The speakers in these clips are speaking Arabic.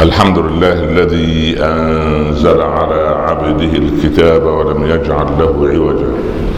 الحمد لله الذي أنزل على عبده الكتاب ولم يجعل له عوجا.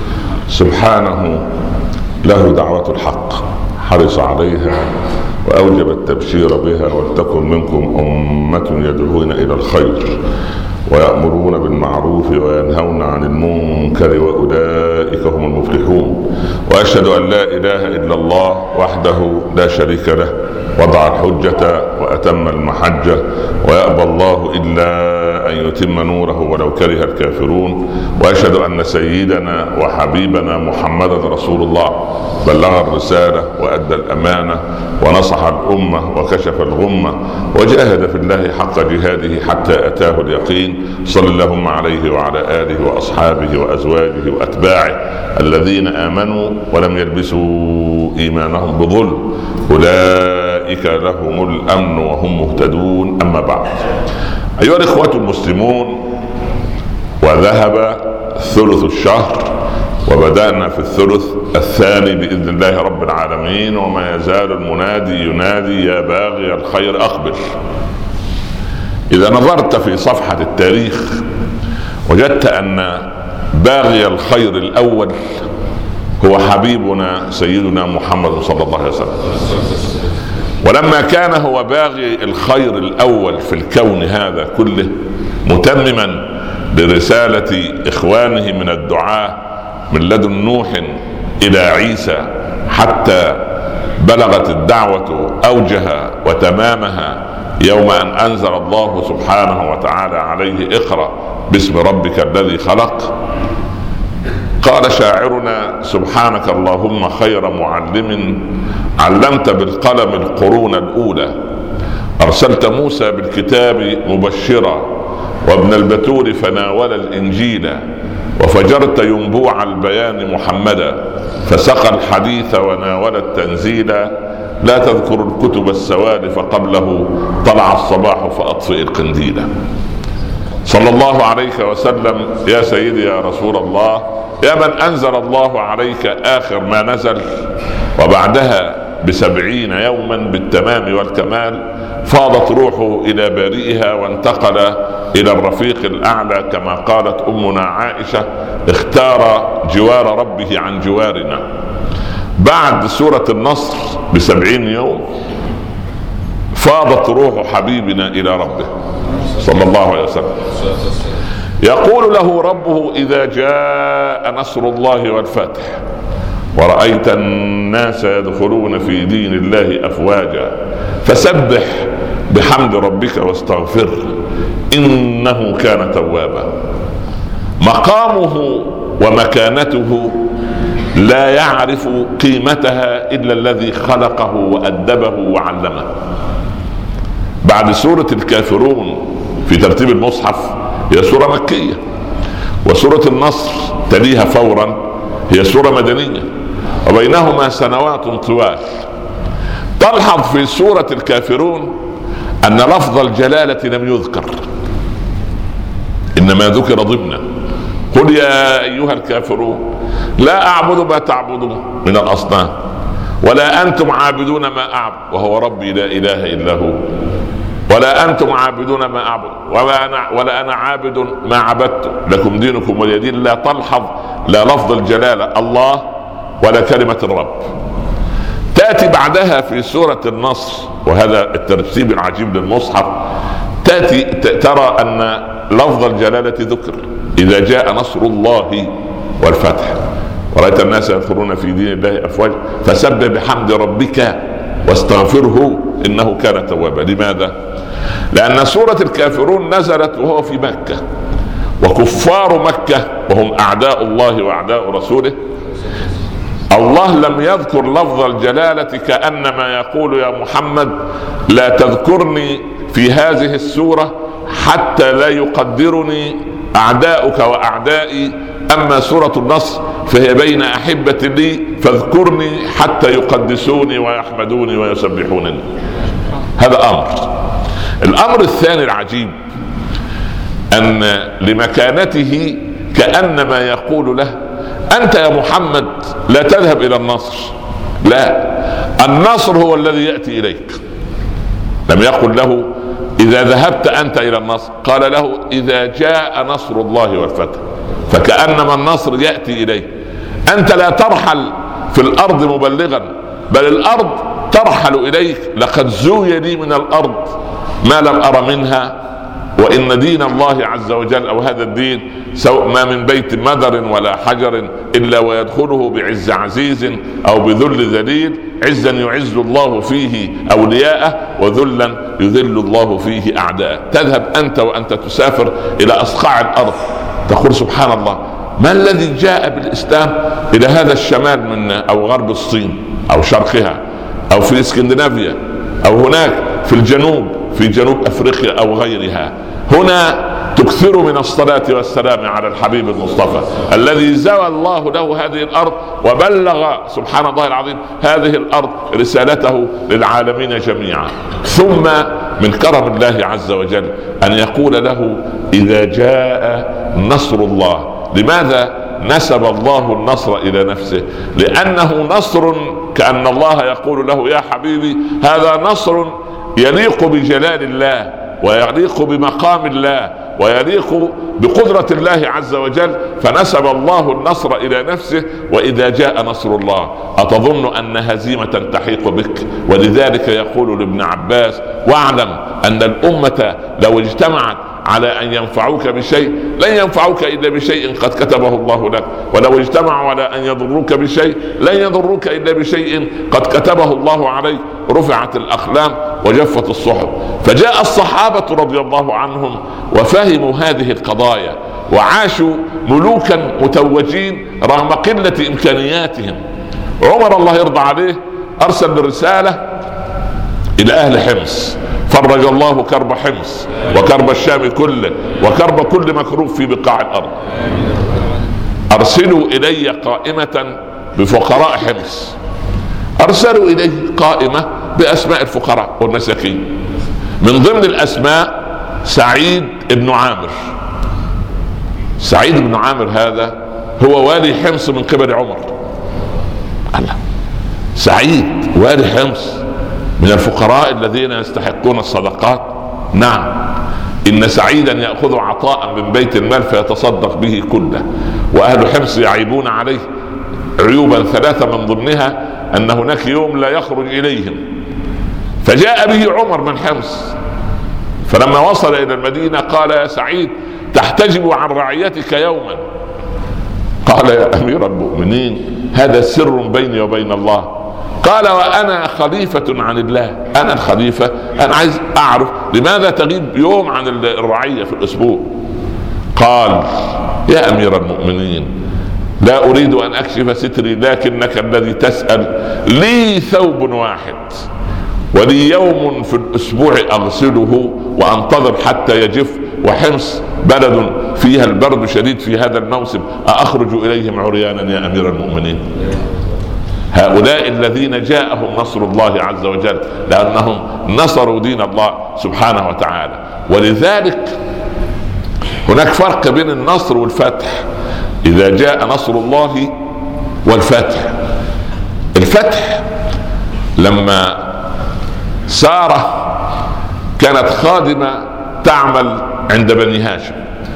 سبحانه له دعوة الحق حرص عليها وأوجب التبشير بها، ولتكن منكم أمة يدعون إلى الخير ويأمرون بالمعروف وينهون عن المنكر وأولئك هم المفلحون. وأشهد أن لا إله إلا الله وحده لا شريك له، وضع الحجة وأتم المحجة، ويأبى الله إلا أن يتم نوره ولو كره الكافرون. وأشهد أن سيدنا وحبيبنا محمد رسول الله بلغ الرسالة وأدى الأمانة ونصح الأمة وكشف الغمة وجاهد في الله حق جهاده حتى أتاه اليقين. صلى اللهم عليه وعلى آله وأصحابه وأزواجه وأتباعه الذين آمنوا ولم يلبسوا إيمانهم بظلم، أولئك لهم الأمن وهم مهتدون. أما بعد، أيها الإخوة المسلمون، وذهب ثلث الشهر وبدأنا في الثلث الثاني بإذن الله رب العالمين، وما يزال المنادي ينادي يا باغي الخير أقبل. إذا نظرت في صفحة التاريخ وجدت أن باغي الخير الأول هو حبيبنا سيدنا محمد صلى الله عليه وسلم. ولما كان هو باغي الخير الأول في الكون هذا كله، متمما برسالة إخوانه من الدعاة من لدن نوح إلى عيسى حتى بلغت الدعوة أوجها وتمامها يوم أن أنزل الله سبحانه وتعالى عليه اقرأ باسم ربك الذي خلق، قال شاعرنا سبحانك اللهم خير معلم علمت بالقلم القرون الأولى، أرسلت موسى بالكتاب مبشرا وابن البتول فناول الإنجيل، وفجرت ينبوع البيان محمدا فسقى الحديث وناول التنزيل، لا تذكر الكتب السوالف قبله طلع الصباح فأطفئ القنديل. صلى الله عليك وسلم يا سيدي يا رسول الله، يا من أنزل الله عليك آخر ما نزل، وبعدها ب70 يوما بالتمام والكمال فاضت روحه إلى بارئها وانتقل إلى الرفيق الأعلى، كما قالت أمنا عائشة اختار جوار ربه عن جوارنا. بعد سورة النصر ب70 يوم فاضت روح حبيبنا إلى ربه صلى الله عليه وسلم. يقول له ربه إذا جاء نصر الله والفتح ورأيت الناس يدخلون في دين الله أفواجا فسبح بحمد ربك واستغفر إنه كان توابا. مقامه ومكانته لا يعرف قيمتها إلا الذي خلقه وأدبه وعلمه. بعد سورة الكافرون في ترتيب المصحف هي سورة مكية، وسورة النصر تليها فورا هي سورة مدنية، وبينهما سنوات طوال. تلحظ في سورة الكافرون أن لفظ الجلالة لم يذكر، إنما ذكر ضمنا قل يا أيها الكافرون لا أعبد ما تعبدون من الأصنام ولا أنتم عابدون ما أعبد وهو ربي لا إله إلا هو، ولا أنتم عابدون ما أعبد ولا أنا عابد ما عبدت لكم دينكم ولي دين. لا تلحظ لا لفظ الجلالة الله ولا كلمة الرب. تأتي بعدها في سورة النصر، وهذا الترتيب العجيب للمصحف، تأتي ترى أن لفظ الجلالة ذكر إذا جاء نصر الله والفتح ورأيت الناس يدخلون في دين الله أفواجا فسبح بحمد ربك واستغفره إنه كان توابا. لماذا؟ لأن سورة الكافرون نزلت وهو في مكة، وكفار مكة وهم أعداء الله وأعداء رسوله، الله لم يذكر لفظ الجلالة كأنما يقول يا محمد لا تذكرني في هذه السورة حتى لا يقدرني أعداؤك وأعدائي، أما سورة النصر فهي بين أحبة لي فاذكرني حتى يقدسوني ويحمدوني ويسبحونني. هذا أمر. الأمر الثاني العجيب أن لمكانته كأنما يقول له أنت يا محمد لا تذهب إلى النصر، لا، النصر هو الذي يأتي إليك. لم يقل له إذا ذهبت أنت إلى النصر؟ قال له إذا جاء نصر الله والفتح. فكأنما النصر يأتي إليه. أنت لا ترحل في الأرض مبلغا، بل الأرض ترحل إليك. لقد زوي لي من الأرض ما لم أر منها، وإن دين الله عز وجل أو هذا الدين ما من بيت مدر ولا حجر إلا ويدخله بعز عزيز أو بذل ذليل. عزا يعز الله فيه أولياءه، وذلا يذل الله فيه أعداءه. تذهب أنت وأنت تسافر إلى أصقاع الأرض تقول سبحان الله، ما الذي جاء بالإسلام إلى هذا الشمال من أو غرب الصين أو شرقها أو في اسكندنافيا أو هناك في الجنوب، في جنوب أفريقيا أو غيرها. هنا تكثر من الصلاة والسلام على الحبيب المصطفى الذي زوى الله له هذه الأرض وبلغ سبحان الله العظيم هذه الأرض رسالته للعالمين جميعا. ثم من كرم الله عز وجل أن يقول له إذا جاء نصر الله. لماذا نسب الله النصر إلى نفسه؟ لأنه نصر كأن الله يقول له يا حبيبي هذا نصر يليق بجلال الله، ويليق بمقام الله، ويليق بقدرة الله عز وجل. فنسب الله النصر إلى نفسه. وإذا جاء نصر الله أتظن أن هزيمة تحيق بك؟ ولذلك يقول لابن عباس واعلم أن الأمة لو اجتمعت على أن ينفعوك بشيء لن ينفعوك إلا بشيء قد كتبه الله لك، ولو اجتمعوا على أن يضروك بشيء لن يضروك إلا بشيء قد كتبه الله عليك. رفعت الأقلام وجفت الصحف. فجاء الصحابة رضي الله عنهم وفهموا هذه القضايا وعاشوا ملوكا متوجين رغم قلة إمكانياتهم. عمر الله يرضى عليه أرسل رسالة إلى أهل حمص: فرج الله كرب حمص وكرب الشام كله وكرب كل مكروب في بقاع الأرض. أرسلوا إلي قائمة بفقراء حمص. أرسلوا إليه قائمة بأسماء الفقراء والمساكين. من ضمن الأسماء سعيد بن عامر. سعيد بن عامر هذا هو والي حمص من قبل عمر. الله، سعيد والي حمص من الفقراء الذين يستحقون الصدقات. نعم، إن سعيدا يأخذ عطاء من بيت المال فيتصدق به كله. وأهل حمص يعيبون عليه عيوبا ثلاثة، من ضمنها أن هناك يوم لا يخرج إليهم. فجاء به عمر من حمص، فلما وصل إلى المدينة قال يا سعيد تحتجب عن رعيتك يوما. قال يا أمير المؤمنين هذا سر بيني وبين الله. قال وأنا خليفة عن الله، أنا الخليفة، أنا عايز أعرف لماذا تغيب يوم عن الرعية في الأسبوع. قال يا أمير المؤمنين لا أريد أن أكشف ستري، لكنك الذي تسأل. لي ثوب واحد ولي يوم في الأسبوع أغسله وأنتظر حتى يجف، وحمص بلد فيها البرد شديد في هذا الموسم، أخرج إليهم عريانا يا أمير المؤمنين؟ هؤلاء الذين جاءهم نصر الله عز وجل لأنهم نصروا دين الله سبحانه وتعالى. ولذلك هناك فرق بين النصر والفتح. إذا جاء نصر الله والفتح، الفتح لما سارة كانت خادمة تعمل عند بني هاشم،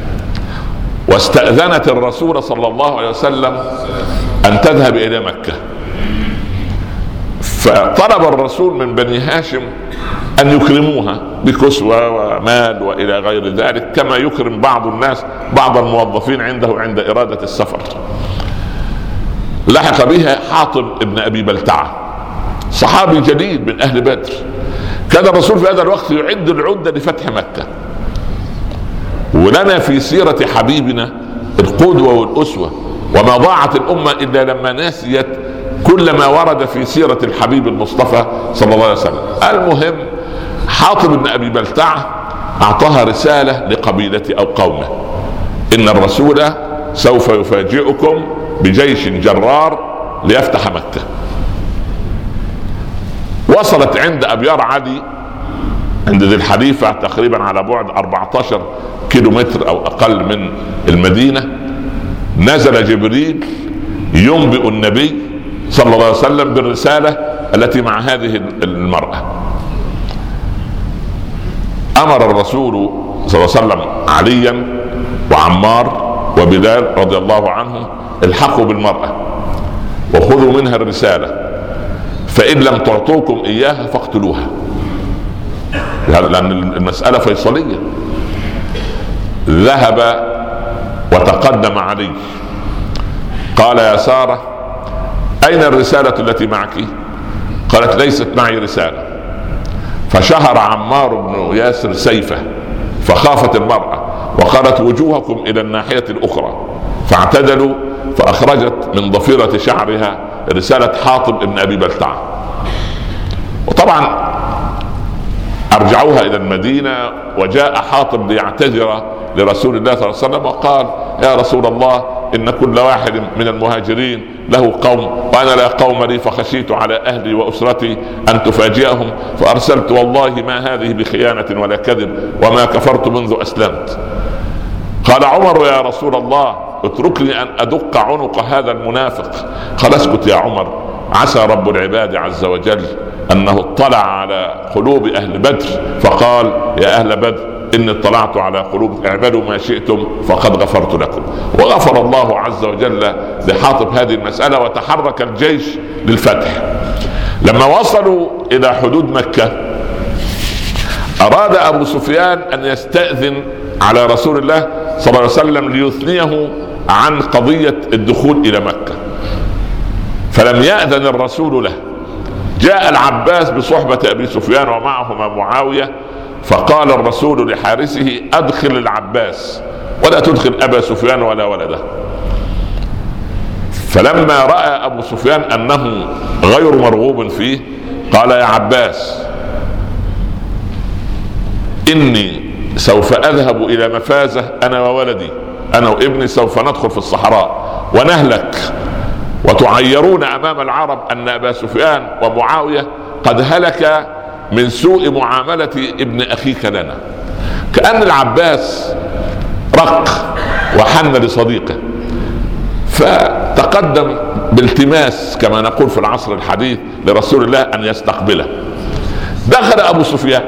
واستأذنت الرسول صلى الله عليه وسلم أن تذهب إلى مكة. فطلب الرسول من بني هاشم أن يكرموها بكسوة ومال وإلى غير ذلك، كما يكرم بعض الناس بعض الموظفين عنده عند إرادة السفر. لحق بها حاطب ابن أبي بلتعة، صحابي جليل من أهل بدر. كان الرسول في هذا الوقت يعد العدة لفتح مكة. ولنا في سيرة حبيبنا القدوة والأسوة، وما ضاعت الأمة إلا لما نسيت كل ما ورد في سيرة الحبيب المصطفى صلى الله عليه وسلم. المهم حاطب بن أبي بلتعة أعطاها رسالة لقبيلته أو قومه: إن الرسول سوف يفاجئكم بجيش جرار ليفتح مكة. وصلت عند أبيار عدي عند ذي الحليفة تقريبا على بعد 14 كيلومتر أو أقل من المدينة. نزل جبريل ينبئ النبي صلى الله عليه وسلم بالرسالة التي مع هذه المرأة. امر الرسول صلى الله عليه وسلم عليا وعمار وبلال رضي الله عنهم: الحقوا بالمرأة وخذوا منها الرسالة، فإن لم تعطوكم إياها فاقتلوها، لأن المسألة فيصلية. ذهب وتقدم علي قال: يا سارة أين الرسالة التي معك؟ قالت: ليست معي رسالة. فشهر عمار بن ياسر سيفه، فخافت المرأة وقالت: وجوهكم إلى الناحية الأخرى، فاعتدلوا فأخرجت من ضفيرة شعرها رسالة حاطب بن أبي بلتعة. وطبعا أرجعوها إلى المدينة، وجاء حاطب ليعتذر لرسول الله صلى الله عليه وسلم وقال: يا رسول الله، إن كل واحد من المهاجرين له قوم وأنا لا قوم لي، فخشيت على أهلي وأسرتي أن تفاجئهم فأرسلت، والله ما هذه بخيانة ولا كذب، وما كفرت منذ أسلمت. قال عمر: يا رسول الله، اتركني أن أدق عنق هذا المنافق. قال: اسكت يا عمر، عسى رب العباد عز وجل أنه اطلع على قلوب أهل بدر فقال: يا أهل بدر إني اطلعت على قلوب، اعملوا ما شئتم فقد غفرت لكم. وغفر الله عز وجل لحاطب هذه المسألة، وتحرك الجيش للفتح. لما وصلوا إلى حدود مكة أراد أبو سفيان أن يستأذن على رسول الله صلى الله عليه وسلم ليثنيه عن قضية الدخول إلى مكة، فلم يأذن الرسول له. جاء العباس بصحبة أبي سفيان ومعهما معاوية، فقال الرسول لحارسه: أدخل العباس ولا تدخل أبا سفيان ولا ولده. فلما رأى أبو سفيان أنه غير مرغوب فيه قال: يا عباس، إني سوف أذهب إلى مفازة أنا وولدي، أنا وابني سوف ندخل في الصحراء ونهلك، وتعيرون أمام العرب أن أبا سفيان ومعاوية قد هلك من سوء معاملة ابن أخيك لنا. كأن العباس رق وحن لصديقه، فتقدم بالتماس كما نقول في العصر الحديث لرسول الله أن يستقبله. دخل أبو سفيان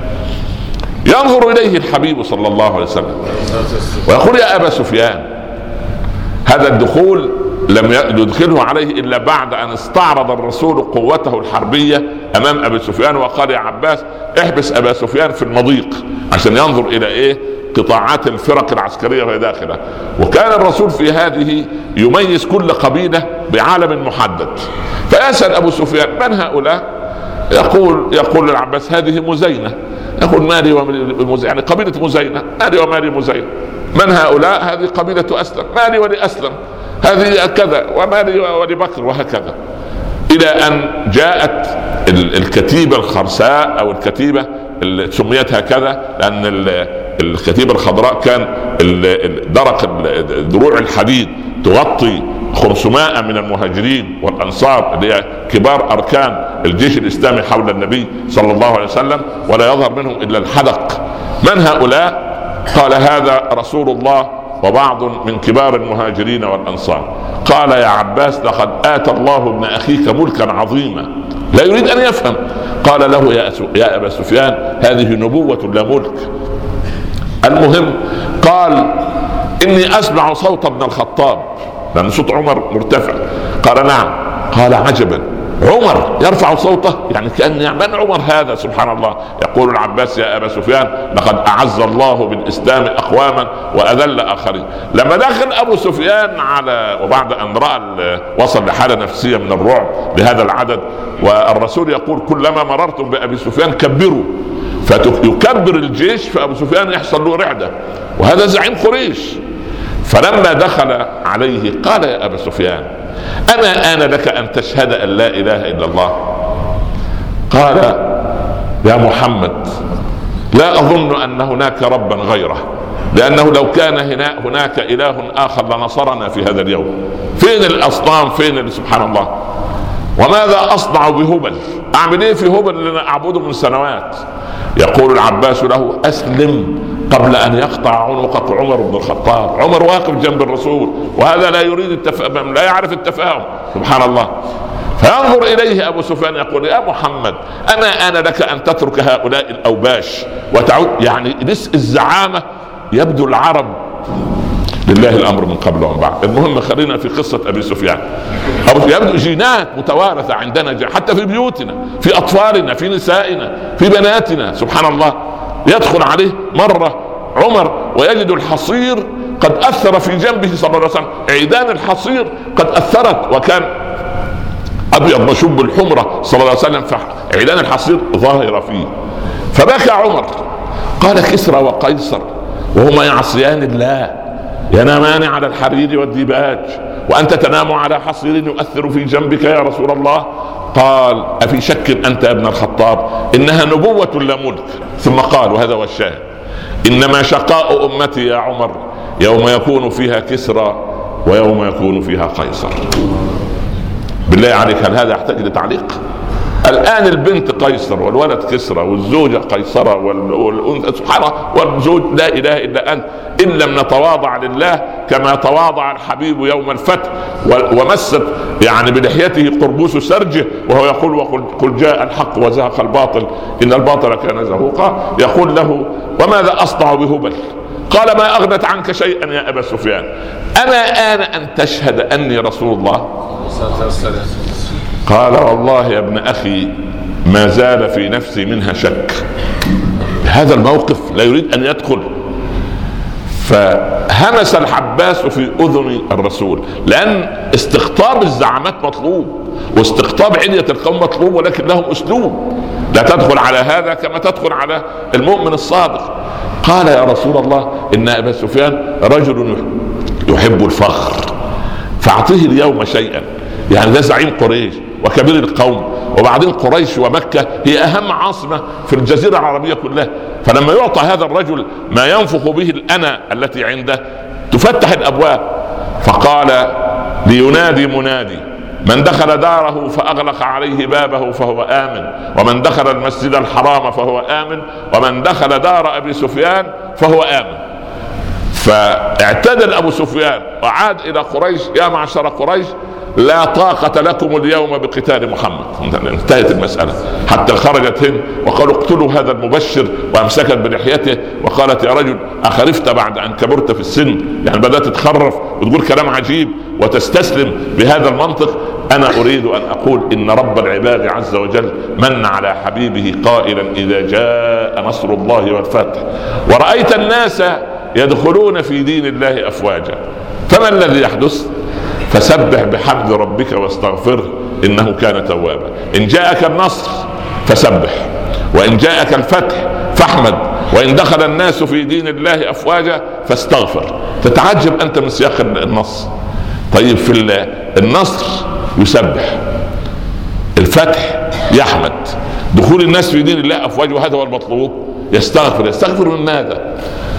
ينظر إليه الحبيب صلى الله عليه وسلم ويقول: يا أبا سفيان. هذا الدخول لم يدخله عليه إلا بعد أن استعرض الرسول قوته الحربية أمام أبي سفيان وقال: يا عباس، احبس أبا سفيان في المضيق عشان ينظر إلى قطاعات الفرق العسكرية وهي داخله. وكان الرسول في هذه يميز كل قبيلة بعالم محدد، فيسأل أبو سفيان: من هؤلاء؟ يقول العباس: هذه مزينة. يقول: مالي ومزينة، يعني قبيلة مزينة، مالي ومالي مزينة. من هؤلاء؟ هذه قبيلة أسلم، مالي ولأسلم، هذه كذا، ومالي ولبكر، وهكذا، إلى أن جاءت الكتيبة الخرساء أو الكتيبة اللي سميت هكذا لأن الكتيبة الخضراء كان درق دروع الحديد تغطي 500 من المهاجرين والأنصار اللي هي كبار أركان الجيش الإسلامي حول النبي صلى الله عليه وسلم، ولا يظهر منهم إلا الحدق. من هؤلاء؟ قال: هذا رسول الله وبعض من كبار المهاجرين والأنصار. قال: يا عباس، لقد آتى الله ابن أخيك ملكا عظيما. لا يريد أن يفهم. قال له: يا أبا سفيان، هذه نبوة لا ملك. المهم قال: إني أسمع صوت ابن الخطاب، لأن صوت عمر مرتفع. قال: نعم. قال: عجبا، عمر يرفع صوته، يعني كأن من عمر هذا؟ سبحان الله. يقول العباس: يا أبا سفيان، لقد أعز الله بالإسلام أقواما وأذل آخرين. لما دخل أبو سفيان وبعد أن رأى وصل لحالة نفسية من الرعب لهذا العدد، والرسول يقول: كلما مررتم بأبي سفيان كبروا، فيكبر الجيش، فأبو سفيان يحصل له رعدة، وهذا زعيم قريش. فلما دخل عليه قال: يا أبا سفيان، أما آن لك أن تشهد أن لا إله إلا الله؟ قال: يا محمد، لا أظن أن هناك ربا غيره، لأنه لو كان هناك إله آخر لنصرنا في هذا اليوم. فين الأصنام؟ فين؟ سبحان الله. وماذا أصنع بهبل؟ أعمل إيه في هبل اللي أنا أعبده من سنوات؟ يقول العباس له: أسلم قبل أن يقطع عنقك عمر بن الخطاب. عمر واقف جنب الرسول، وهذا لا يريد لا يعرف التفاهم. سبحان الله. فينظر إليه أبو سفيان يقول يا محمد أنا لك أن تترك هؤلاء الأوباش وتعود. يعني نسء الزعامة. يبدو العرب لله الأمر من قبل ومن بعد. المهم خلينا في قصة أبي سفيان. يبدو جينات متوارثة عندنا حتى في بيوتنا، في أطفالنا، في نسائنا، في بناتنا. سبحان الله. يدخل عليه مرة عمر ويجد الحصير قد أثر في جنبه صلى الله عليه وسلم. عيدان الحصير قد أثرت، وكان أبيض مشوب بالحمرة صلى الله عليه وسلم، فعيدان الحصير ظاهرة فيه. فبكى عمر. قال كسرى وقيصر وهما يعصيان الله ينامان على الحرير والديباج وأنت تنام على حصير يؤثر في جنبك يا رسول الله. قال أفي شك أنت يا ابن الخطاب إنها نبوة لا ملك. ثم قال وهذا هو الشاهد: إنما شقاء أمتي يا عمر يوم يكون فيها كسرى ويوم يكون فيها قيصر. بالله عليك هل هذا يحتاج لتعليق؟ الآن البنت قيصر والولد كسرى والزوجة قيصرة والأنثى سبحان الله والزوج لا إله إلا أنت. إن لم نتواضع لله كما تواضع الحبيب يوم الفتح ومست يعني بلحيته قربوس سرجه وهو يقول قل جاء الحق وزهق الباطل إن الباطل كان زهوقا. يقول له وماذا أصنع بهبل؟ قال ما أغنت عنك شيئا يا أبا سفيان. أما آن أن تشهد أني رسول الله؟ قال والله يا ابن أخي ما زال في نفسي منها شك. هذا الموقف لا يريد أن يدخل. فهمس الحباس في أذن الرسول، لأن استقطاب الزعامات مطلوب واستقطاب علية القوم مطلوب، ولكن لهم أسلوب. لا تدخل على هذا كما تدخل على المؤمن الصادق. قال يا رسول الله إن أبا سفيان رجل يحب الفخر فأعطيه اليوم شيئا. يعني ده زعيم قريش وكبير القوم، وبعدين قريش ومكة هي أهم عاصمة في الجزيرة العربية كلها. فلما يعطى هذا الرجل ما ينفخ به الأنا التي عنده تفتح الأبواب. فقال لينادي منادي من دخل داره فأغلق عليه بابه فهو آمن، ومن دخل المسجد الحرام فهو آمن، ومن دخل دار أبي سفيان فهو آمن. فاعتدل أبو سفيان وعاد إلى قريش: يا معشر قريش لا طاقة لكم اليوم بقتال محمد. انتهت المسألة. حتى خرجت هند وقالوا اقتلوا هذا المبشر، وامسكت بلحيته وقالت يا رجل أخرفت بعد أن كبرت في السن؟ يعني بدأت تتخرف وتقول كلام عجيب وتستسلم بهذا المنطق. أنا أريد أن أقول إن رب العباد عز وجل من على حبيبه قائلا إذا جاء نصر الله والفتح ورأيت الناس يدخلون في دين الله أفواجا فما الذي يحدث؟ فسبح بحمد ربك واستغفره إنه كان توابا. إن جاءك النصر فسبح، وإن جاءك الفتح فاحمد، وإن دخل الناس في دين الله أفواجا فاستغفر. تتعجب أنت من سياق النص. طيب في النصر يسبح، الفتح يحمد، دخول الناس في دين الله أفواجا وهذا هو المطلوب. يستغفر. يستغفر من ماذا؟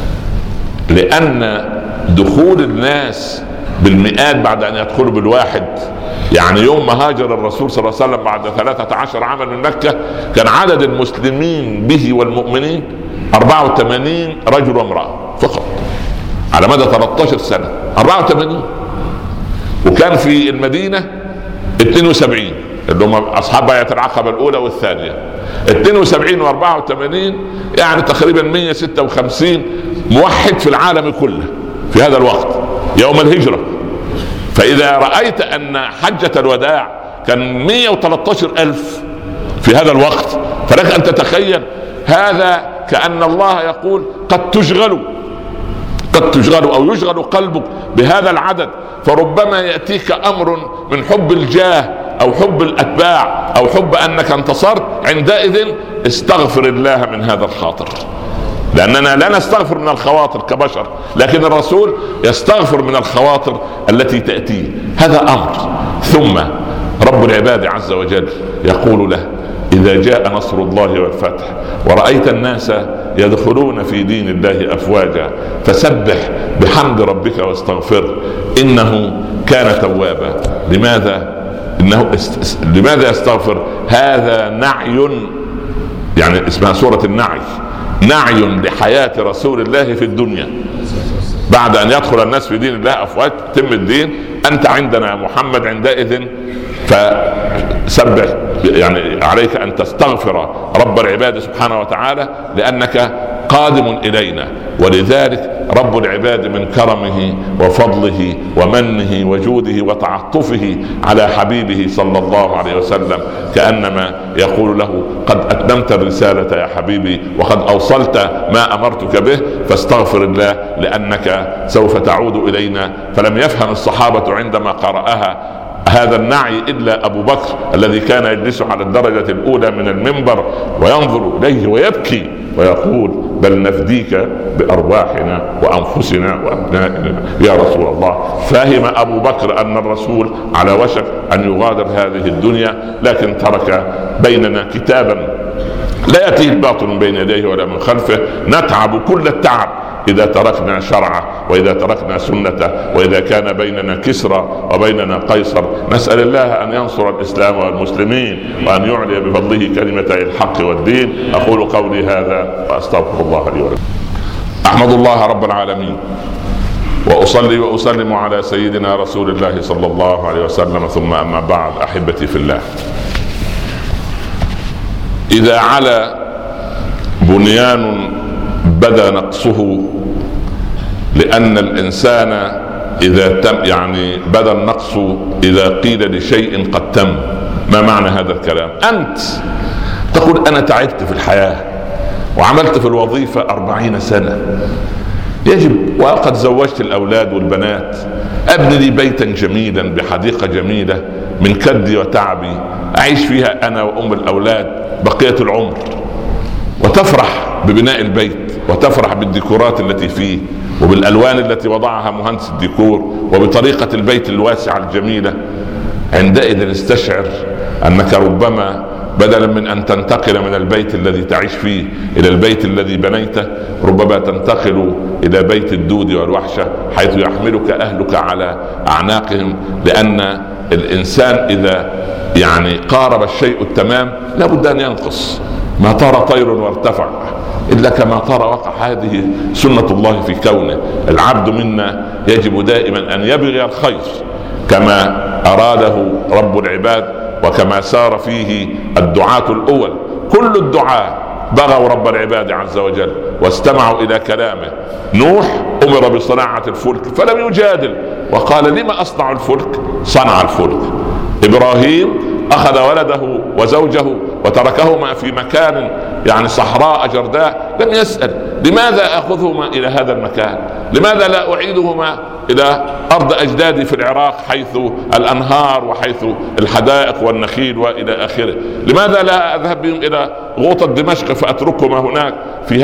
لأن دخول الناس بالمئات بعد أن يدخلوا بالواحد، يعني يوم ما هاجر الرسول صلى الله عليه وسلم بعد 13 عاما من مكة كان عدد المسلمين به والمؤمنين 84 رجل وامرأة فقط على مدى 13 سنة. 84. وكان في المدينة 72 اللي هم أصحاب بيعة العقبة الأولى والثانية. 72 و84 يعني تقريبا 156 موحد في العالم كله في هذا الوقت يوم الهجرة. فإذا رأيت أن حجة الوداع كان 113,000 في هذا الوقت، فلك أن تتخيل هذا كأن الله يقول قد تشغل أو يشغل قلبك بهذا العدد. فربما يأتيك أمر من حب الجاه أو حب الأتباع أو حب أنك انتصرت، عندئذ استغفر الله من هذا الخاطر، لأننا لا نستغفر من الخواطر كبشر، لكن الرسول يستغفر من الخواطر التي تأتيه. هذا أمر. ثم رب العباد عز وجل يقول له إذا جاء نصر الله والفتح ورأيت الناس يدخلون في دين الله أفواجا فسبح بحمد ربك واستغفر إنه كان توابا. لماذا يستغفر؟ هذا نعي، يعني اسمها سورة النعي، نعي لحياة رسول الله في الدنيا. بعد أن يدخل الناس في دين الله أفواج تم الدين، أنت عندنا يا محمد عندئذ سبح، يعني عليك أن تستغفر رب العباد سبحانه وتعالى لأنك قادم إلينا. ولذلك رب العباد من كرمه وفضله ومنه وجوده وتعطفه على حبيبه صلى الله عليه وسلم كأنما يقول له قد أتممت الرسالة يا حبيبي وقد أوصلت ما أمرتك به، فاستغفر الله لأنك سوف تعود إلينا. فلم يفهم الصحابة عندما قرأها هذا النعي إلا أبو بكر الذي كان يجلس على الدرجة الأولى من المنبر وينظر إليه ويبكي ويقول بل نفديك بأرواحنا وأنفسنا وأبنائنا يا رسول الله. فهم أبو بكر أن الرسول على وشك أن يغادر هذه الدنيا، لكن ترك بيننا كتابا لا يأتيه الباطل من بين يديه ولا من خلفه، نتعب كل التعب إذا تركنا شرعه وإذا تركنا سنته وإذا كان بيننا كسرى وبيننا قيصر. نسأل الله أن ينصر الإسلام والمسلمين وأن يعلي بفضله كلمتي الحق والدين. أقول قولي هذا وأستغفر الله لي ولكم. أحمد الله رب العالمين وأصلي وأسلم على سيدنا رسول الله صلى الله عليه وسلم، ثم أما بعد. أحبتي في الله، إذا علا بنيان بدا نقصه، لأن الإنسان إذا تم يعني بدا النقص إذا قيل لشيء قد تم. ما معنى هذا الكلام؟ أنت تقول أنا تعبت في الحياة وعملت في الوظيفة 40 سنة، يجب وقد زوجت الأولاد والبنات، أبني لي بيتا جميلا بحديقة جميلة من كدي وتعبي أعيش فيها أنا وأم الأولاد بقية العمر، وتفرح ببناء البيت وتفرح بالديكورات التي فيه وبالألوان التي وضعها مهندس الديكور وبطريقة البيت الواسعة الجميلة. عندئذ استشعر أنك ربما بدلا من أن تنتقل من البيت الذي تعيش فيه إلى البيت الذي بنيته، ربما تنتقل إلى بيت الدود والوحشة حيث يحملك أهلك على أعناقهم. لأن الإنسان إذا يعني قارب الشيء التمام لابد أن ينقص. ما طار طير وارتفع إلا كما طار وقع. هذه سنة الله في كونه. العبد منا يجب دائما أن يبغي الخير كما أراده رب العباد وكما سار فيه الدعاة الأول. كل الدعاة بغوا رب العباد عز وجل واستمعوا إلى كلامه. نوح أمر بصناعة الفلك فلم يجادل وقال لما أصنع الفلك؟ صنع الفلك. إبراهيم أخذ ولده وزوجه وتركهما في مكان يعني صحراء جرداء، لم يسأل لماذا أخذهما إلى هذا المكان؟ لماذا لا أعيدهما إلى أرض أجدادي في العراق حيث الأنهار وحيث الحدائق والنخيل وإلى آخره؟ لماذا لا أذهب بهم إلى غوطة دمشق فأتركهما هناك في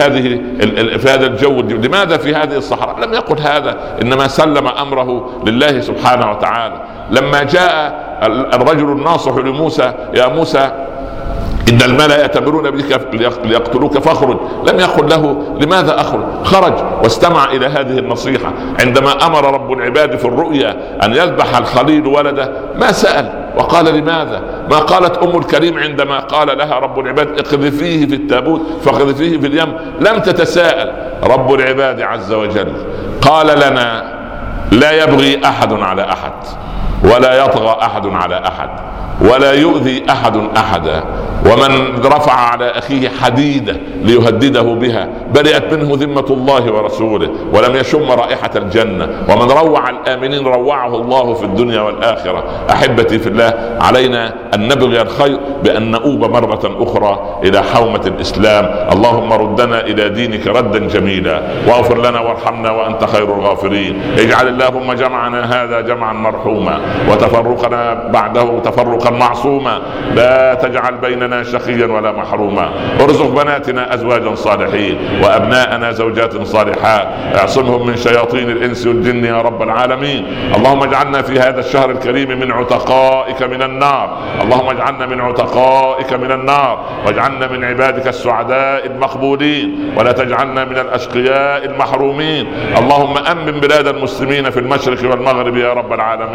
هذا الجو؟ لماذا في هذه الصحراء؟ لم يقل هذا، إنما سلم أمره لله سبحانه وتعالى. لما جاء الرجل الناصح لموسى: يا موسى إن الملأ يأتمرون بك ليقتلوك فاخرج، لم يقل له لماذا أخرج؟ خرج واستمع إلى هذه النصيحة. عندما أمر رب العباد في الرؤيا أن يذبح الخليل ولده ما سأل وقال لماذا؟ ما قالت أم الكريم عندما قال لها رب العباد اقذفيه في التابوت فاقذفيه في اليم، لم تتساءل. رب العباد عز وجل قال لنا: لا يبغي أحد على أحد، ولا يطغى أحد على أحد، ولا يؤذي أحد أحدا، ومن رفع على أخيه حديدة ليهدده بها برئت منه ذمة الله ورسوله ولم يشم رائحة الجنة، ومن روع الآمنين روعه الله في الدنيا والآخرة. أحبتي في الله، علينا أن نبغي الخير بأن نؤوب مرة أخرى إلى حومة الإسلام. اللهم ردنا إلى دينك ردا جميلا، واغفر لنا وارحمنا وأنت خير الغافرين. اجعل اللهم جمعنا هذا جمعا مرحوما وتفرقنا بعده تفرقا معصوما، لا تجعل بيننا شقيا ولا محروما. ارزق بناتنا أزواجا صالحين وأبناءنا زوجات صالحات، اعصمهم من شياطين الإنس والجن يا رب العالمين. اللهم اجعلنا في هذا الشهر الكريم من عتقائك من النار، اللهم اجعلنا من عتقائك من النار، واجعلنا من عبادك السعداء المقبولين، ولا تجعلنا من الأشقياء المحرومين. اللهم أمن بلاد المسلمين في المشرق والمغرب يا رب العالمين،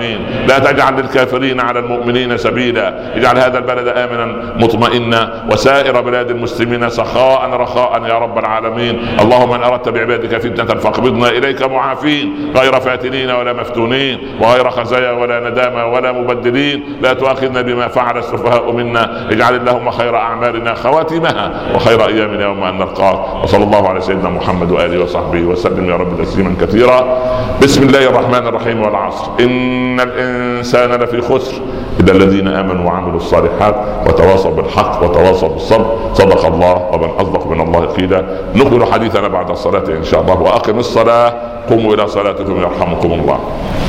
لا تجعل للكافرين على المؤمنين سبيلا. اجعل هذا البلد آمنا مطمئنا وسائر بلاد المسلمين سخاء رخاء يا رب العالمين. اللهم ان اردت بعبادك فتنة فاقبضنا اليك معافين غير فاتنين ولا مفتونين وغير خزايا ولا ندامة ولا مبدلين. لا تؤاخذنا بما فعل السفهاء منا. اجعل اللهم خير اعمالنا خواتمها وخير ايامنا يوم ان نلقاك. وصلى الله على سيدنا محمد واله وصحبه وسلم يا رب تسليما كثيرا. بسم الله الرحمن الرحيم. والعصر ان الانسان لفي خسر الا الذين امنوا وعملوا الصالحات وتواصوا بالحق وتواصوا بالصبر. صدق الله ومن اصدق من الله قيلا. نكمل حديثنا بعد الصلاة ان شاء الله. واقم الصلاة قوموا الى صلاتكم يرحمكم الله.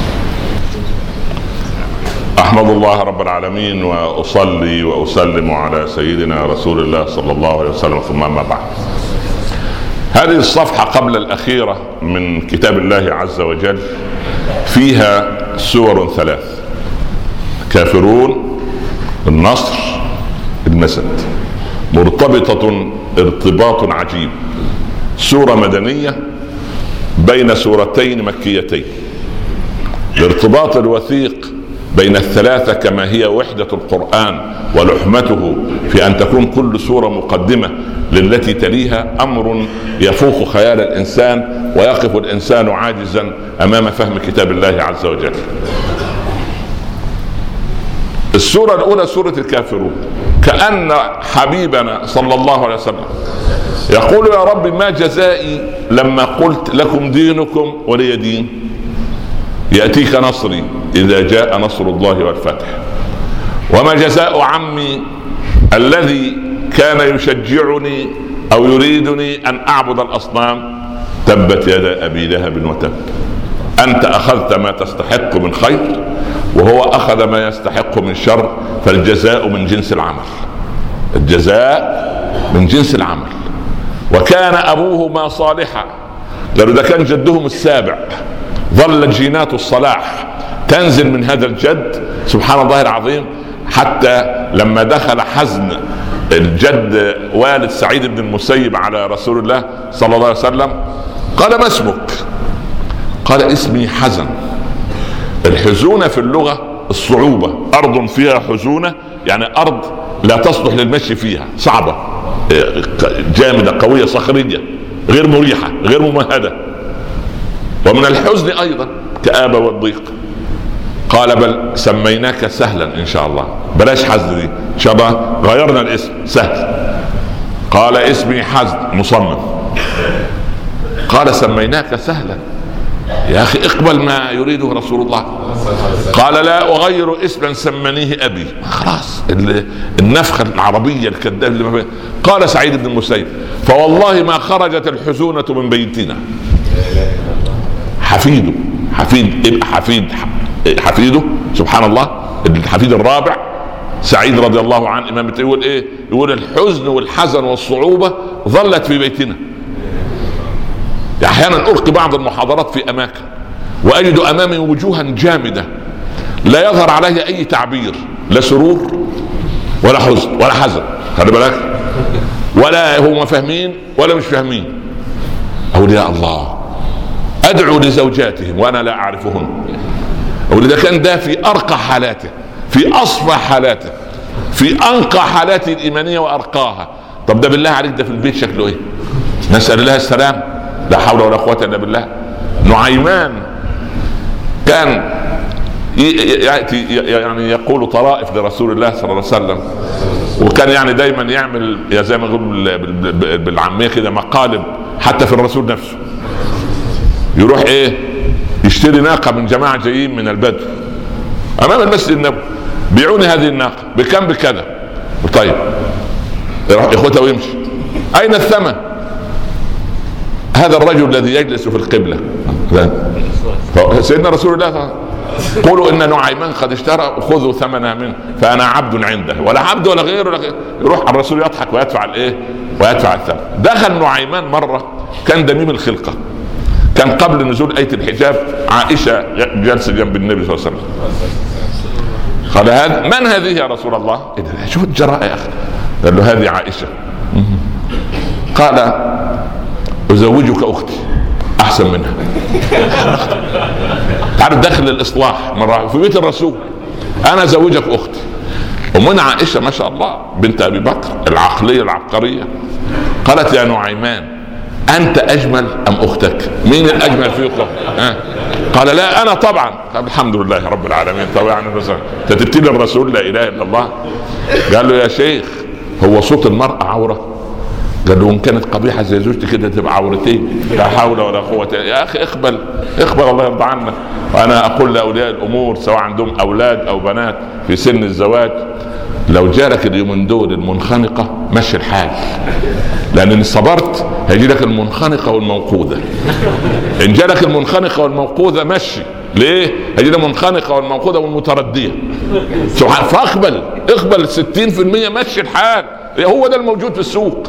احمد الله رب العالمين واصلي واسلم على سيدنا رسول الله صلى الله عليه وسلم، ثم اما بعد. هذه الصفحة قبل الاخيرة من كتاب الله عز وجل فيها سور ثلاث: كافرون، النصر، المسد، مرتبطة ارتباط عجيب. سورة مدنية بين سورتين مكيتين. الارتباط الوثيق بين الثلاثة كما هي وحدة القرآن ولحمته في أن تكون كل سورة مقدمة للتي تليها أمر يفوق خيال الإنسان ويقف الإنسان عاجزا أمام فهم كتاب الله عز وجل. السورة الأولى سورة الكافرون، كأن حبيبنا صلى الله عليه وسلم يقول: يا رب ما جزائي لما قلت لكم دينكم ولي دين؟ يأتيك نصري إذا جاء نصر الله والفتح. وما جزاء عمي الذي كان يشجعني أو يريدني أن أعبد الأصنام؟ تبت يدا أبي لهب وتب. أنت أخذت ما تستحق من خير وهو أخذ ما يستحق من شر، فالجزاء من جنس العمل. الجزاء من جنس العمل. وكان أبوهما صالحا، لأنه ده كان جدهم السابع، ظلت جينات الصلاح تنزل من هذا الجد سبحان الله العظيم، حتى لما دخل حزن الجد والد سعيد بن المسيب على رسول الله صلى الله عليه وسلم قال: ما اسمك؟ قال: اسمي حزن. الحزونة في اللغة الصعوبة، أرض فيها حزونة يعني أرض لا تصلح للمشي فيها، صعبة جامدة قوية صخرية غير مريحة غير ممهدة. ومن الحزن أيضا كآبة والضيق. قال: بل سميناك سهلا إن شاء الله، بلاش حزن دي، شبه غيرنا الاسم سهل. قال: اسمي حزن مصمم. قال: سميناك سهلا يا أخي اقبل ما يريده رسول الله. قال: لا أغير اسما سمنيه أبي. خلاص النفخة العربية الكذاب. قال سعيد بن المسيب: فوالله ما خرجت الحزونة من بيتنا. حفيده سبحان الله، الحفيد الرابع سعيد رضي الله عنه إمام يقول إيه؟ يقول: الحزن والحزن والصعوبة ظلت في بيتنا. احيانا القي بعض المحاضرات في اماكن واجد امامي وجوها جامده لا يظهر عليها اي تعبير، لا سرور ولا حزن ولا حزن، خلي بالك، ولا هم فاهمين ولا مش فاهمين. اقول: يا الله، ادعو لزوجاتهم وانا لا اعرفهن. اقول: اذا كان ده في ارقى حالاته، في اصفى حالاته، في انقى حالاته الايمانيه وارقاها، طب ده بالله عليك ده في البيت شكله ايه؟ نسال الله السلام، لا حول ولا قوة إلا بالله. نعيمان كان يأتي يعني يقول طرائف لرسول الله صلى الله عليه وسلم، وكان يعني دايما يعمل زي ما يقول بالعامية كده مقالب حتى في الرسول نفسه. يروح ايه؟ يشتري ناقة من جماعة جايين من البدو أمام المسجد النبوي، بيعوني هذه الناقة بكم؟ بكذا. طيب يروح ياخدها ويمشي. أين الثمن؟ هذا الرجل الذي يجلس في القبلة سيدنا رسول الله قولوا إن نعيمان قد اشترى وخذوا ثمنها منه فأنا عبد عنده، ولا عبد ولا غيره. يروح الرسول يضحك ويدفع الايه؟ ويدفع الثمن. دخل نعيمان مرة كان دميم الخلقة، كان قبل نزول آية الحجاب، عائشة جالسة جنب النبي صلى الله عليه وسلم. قال: هذا من هذه يا رسول الله؟ شوف الجراء يا أخي. قال له: هذه عائشة. قال: أزوجك أختي أحسن منها. تعرف داخل الاصلاح مرة في بيت الرسول، انا زوجك اختي. ومن عائشة ما شاء الله بنت ابي بكر العقلية العبقرية قالت يا نعيمان انت اجمل ام اختك؟ مين الاجمل فيكم؟ قال لا انا طبعا. قال الحمد لله رب العالمين. طب يعني انت تبتلي الرسول لا اله الا الله؟ قال له يا شيخ هو صوت المرأة عورة؟ قال له ان كانت قبيحة زي زوجتي كده تبقى عورتين. لا حول ولا قوة. يا اخي اقبل الله يرضى عنك. وانا اقول لاولياء الامور سواء عندهم اولاد او بنات في سن الزواج، لو جالك اليومين دول المنخنقة مشي الحال، لان ان صبرت هيجي لك المنخنقة والموقوذة. ان جالك المنخنقة والموقوذة مشي. ليه؟ هيجي لك المنخنقة والموقوذة والمتردية. اقبل 60% مشي الحال. هو ده الموجود في السوق.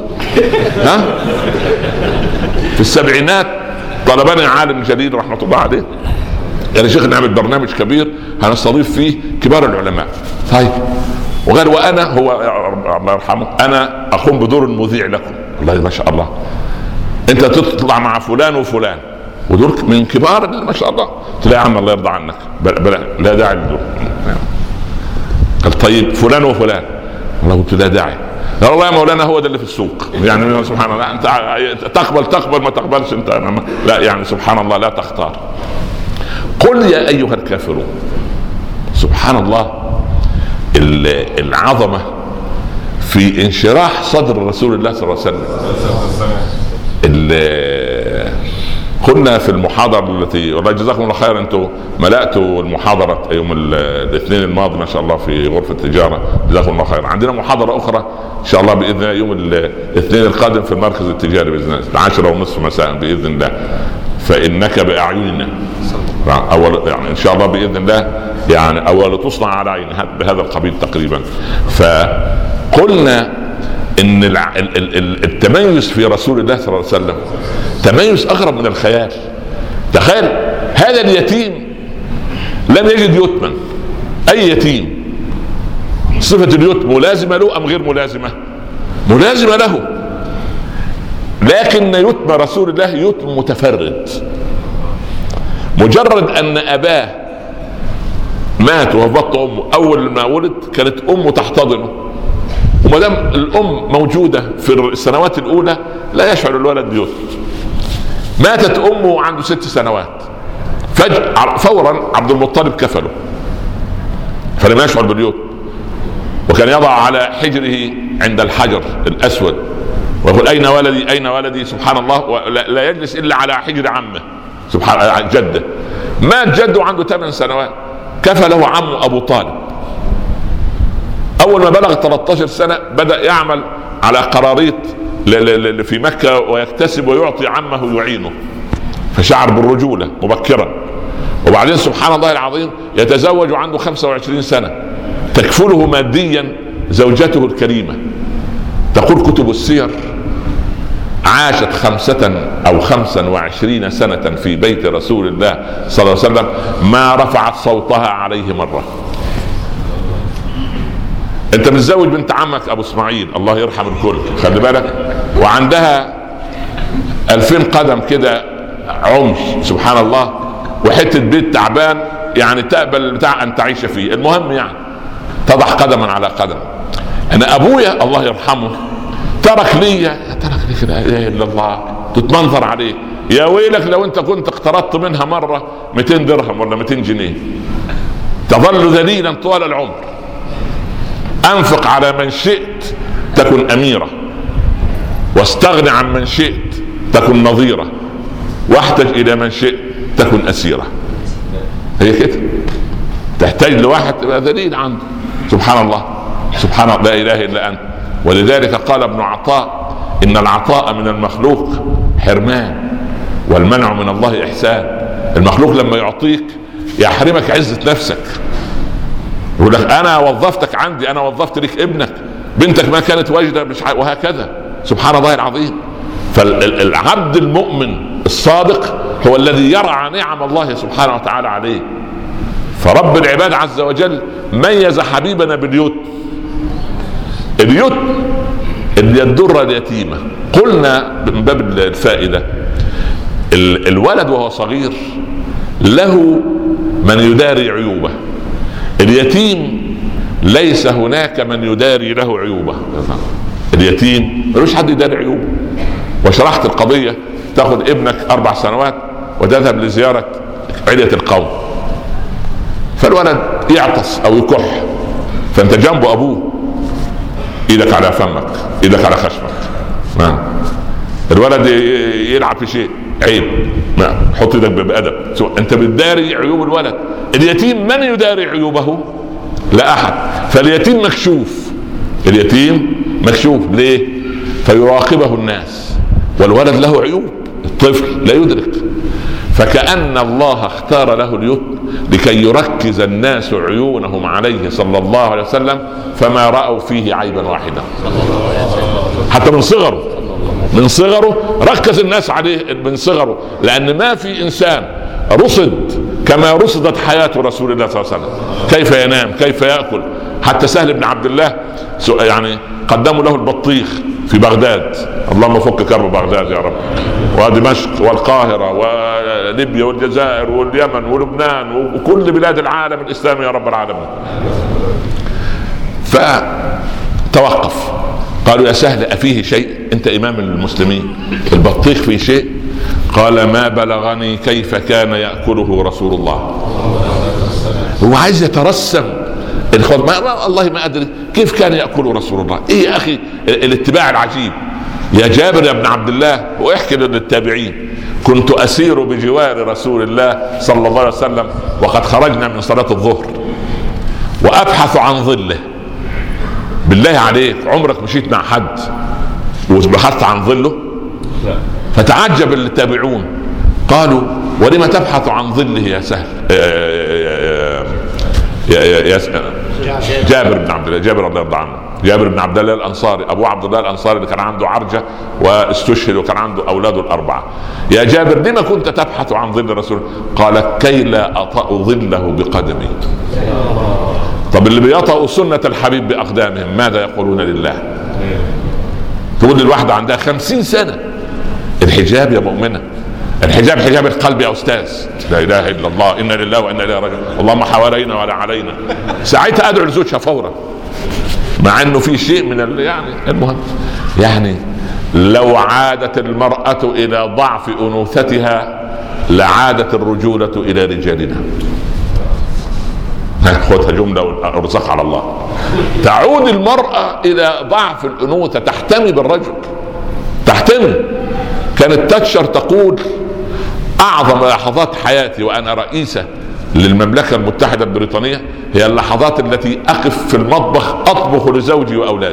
في السبعينات طلبني عالم جليل رحمة الله عليه، يا شيخ نعمل برنامج كبير هنستضيف فيه كبار العلماء. طيب وقال وانا هو الله يرحمه انا اقوم بدور المذيع لكم. والله ما شاء الله انت تطلع مع فلان وفلان ودول من كبار ما شاء الله. قلت له يا عم الله يرضى عنك لا داعي للدور. قال طيب فلان وفلان. والله قلت لا داعي. قال والله يا مولانا هو ده اللي في السوق. يعني سبحان الله انت تقبل ما تقبلش انت لا يعني سبحان الله لا تختار. قل يا ايها الكافرون. سبحان الله العظمة في انشراح صدر رسول الله صلى الله عليه وسلم. قلنا في المحاضرة التي والله جزاكم الله خير انتم ملأتوا المحاضرة يوم الاثنين الماضي ما شاء الله في غرفة التجارة، جزاكم الله خير. عندنا محاضرة اخرى ان شاء الله باذن الله يوم الاثنين القادم في المركز التجاري باذن الله 10:30 مساء باذن الله. فانك باعيننا اول يعني ان شاء الله باذن الله يعني اول تصنع على عين بهذا القبيل تقريبا. فقلنا ان التميز في رسول الله صلى الله عليه وسلم تميز اغرب من الخيال. تخيل هذا اليتيم لم يجد يتما. اي يتيم صفة اليتم ملازمة له ام غير ملازمة؟ ملازمة له. لكن يتم رسول الله يتم متفرد. مجرد ان اباه مات وفي بطن امه اول ما ولد كانت امه تحتضنه، وما دام الام موجوده في السنوات الاولى لا يشعر الولد بيتم. ماتت امه عنده 6 سنوات فجأة فورا عبد المطلب كفله فلم يشعر باليتم، وكان يضع على حجره عند الحجر الاسود ويقول اين ولدي اين ولدي. سبحان الله لا يجلس الا على حجر عمه سبحان جده. مات جده عنده 8 سنوات كفله عمه ابو طالب. اول ما بلغ 13 سنة بدأ يعمل على قراريط في مكة ويكتسب ويعطي عمه يعينه، فشعر بالرجولة مبكرا. وبعدين سبحان الله العظيم يتزوج عنده 25 سنة تكفله ماديا زوجته الكريمة. تقول كتب السير عاشت 25 سنة في بيت رسول الله صلى الله عليه وسلم ما رفعت صوتها عليه مرة. انت متزوج بنت عمك ابو اسماعيل الله يرحم الكل خلي بالك، وعندها 2000 قدم كده عمش سبحان الله، وحتة بيت تعبان يعني تقبل بتاع ان تعيش فيه. المهم يعني تضع قدما على قدم. انا ابويا الله يرحمه ترك لي لا اله الا الله تتمنظر عليه. يا ويلك لو انت كنت اقترضت منها مرة 200 درهم ولا 200 جنيه تظل ذليلا طوال العمر. انفق على من شئت تكن اميرة، واستغني عن من شئت تكن نظيرة، واحتج الى من شئت تكن اسيرة. هي كده تحتاج لواحد تبقى ذليل عنده. سبحان الله سبحان الله لا اله الا انت. ولذلك قال ابن عطاء ان العطاء من المخلوق حرمان والمنع من الله احسان. المخلوق لما يعطيك يحرمك عزة نفسك، يقول لك انا وظفتك عندي، انا وظفت لك ابنك، بنتك ما كانت واجده مش وهكذا. سبحان الله العظيم. فالعبد المؤمن الصادق هو الذي يرعى نعم الله سبحانه وتعالى عليه. فرب العباد عز وجل ميز حبيبنا باليتم. اليتم اللي يضر اليتيمه. قلنا من باب الفائده الولد وهو صغير له من يداري عيوبه. اليتيم ليس هناك من يداري له عيوبه. اليتيم ملوش حد يداري عيوبه. وشرحت القضية، تاخذ ابنك 4 سنوات وتذهب لزيارة علية القوم، فالولد يعطس او يكح، فانت جنبه ابوه، ايدك على فمك، ايدك على خشمك. الولد يلعب في شيء عيب، حط ايدك بأدب. انت بتداري عيوب الولد. اليتيم من يداري عيوبه؟ لا احد. فاليتيم مكشوف. اليتيم مكشوف ليه؟ فيراقبه الناس. والولد له عيوب، الطفل لا يدرك، فكأن الله اختار له اليتم لكي يركز الناس عيونهم عليه صلى الله عليه وسلم، فما رأوا فيه عيبا واحدا. حتى من صغره ركز الناس عليه من صغره، لأن ما في إنسان رصد كما رصدت حياة رسول الله صلى الله عليه وسلم، كيف ينام، كيف يأكل. حتى سهل بن عبد الله يعني قدموا له البطيخ في بغداد، اللهم فك كرب بغداد يا رب، ودمشق والقاهرة وليبيا والجزائر واليمن ولبنان وكل بلاد العالم الإسلامي يا رب العالمين. فتوقف، قالوا يا سهل أفيه شيء؟ أنت إمام المسلمين، البطيخ فيه شيء؟ قال ما بلغني كيف كان يأكله رسول الله. هو عايز يترسم والله ما أدري كيف كان يأكل رسول الله. إيه يا أخي الاتباع العجيب. يا جابر يا ابن عبد الله، واحكي للتابعين، كنت أسير بجوار رسول الله صلى الله عليه وسلم وقد خرجنا من صلاة الظهر وأبحث عن ظله. بالله عليك عمرك مشيت مع حد وبحثت عن ظله؟ فتعجب التابعون، قالوا ولما تبحث عن ظله يا سهل؟ يا جابر بن عبد الله، جابر رضي الله عنه، جابر بن عبد الله الأنصاري، أبو عبد الله الأنصاري اللي كان عنده عرجة واستشهد وكان عنده أولاده ال4. يا جابر لما كنت تبحث عن ظل الرسول؟ قال كي لا أطأ ظله بقدمي. طب اللي بيطأوا سنة الحبيب بأقدامهم ماذا يقولون لله؟ تقول لي الواحدة عندها 50 سنة الحجاب يا مؤمنة، الحجاب حجاب القلب يا أستاذ، لا إله إلا الله، إنا لله وإنا إليه راجعون، اللهم حوالينا ولا علينا. ساعتها أدعو لزوجها فورا، مع إنه في شيء من يعني المهم. يعني لو عادت المرأة إلى ضعف أنوثتها لعادت الرجولة إلى رجالنا. خذها جملة وارزق على الله. تعود المرأة إلى ضعف الأنوثة، تحتمي بالرجل، تحتمي. كانت تاتشر تقول أعظم لحظات حياتي وأنا رئيسة للمملكة المتحدة البريطانية هي اللحظات التي أقف في المطبخ أطبخ لزوجي وأولادي.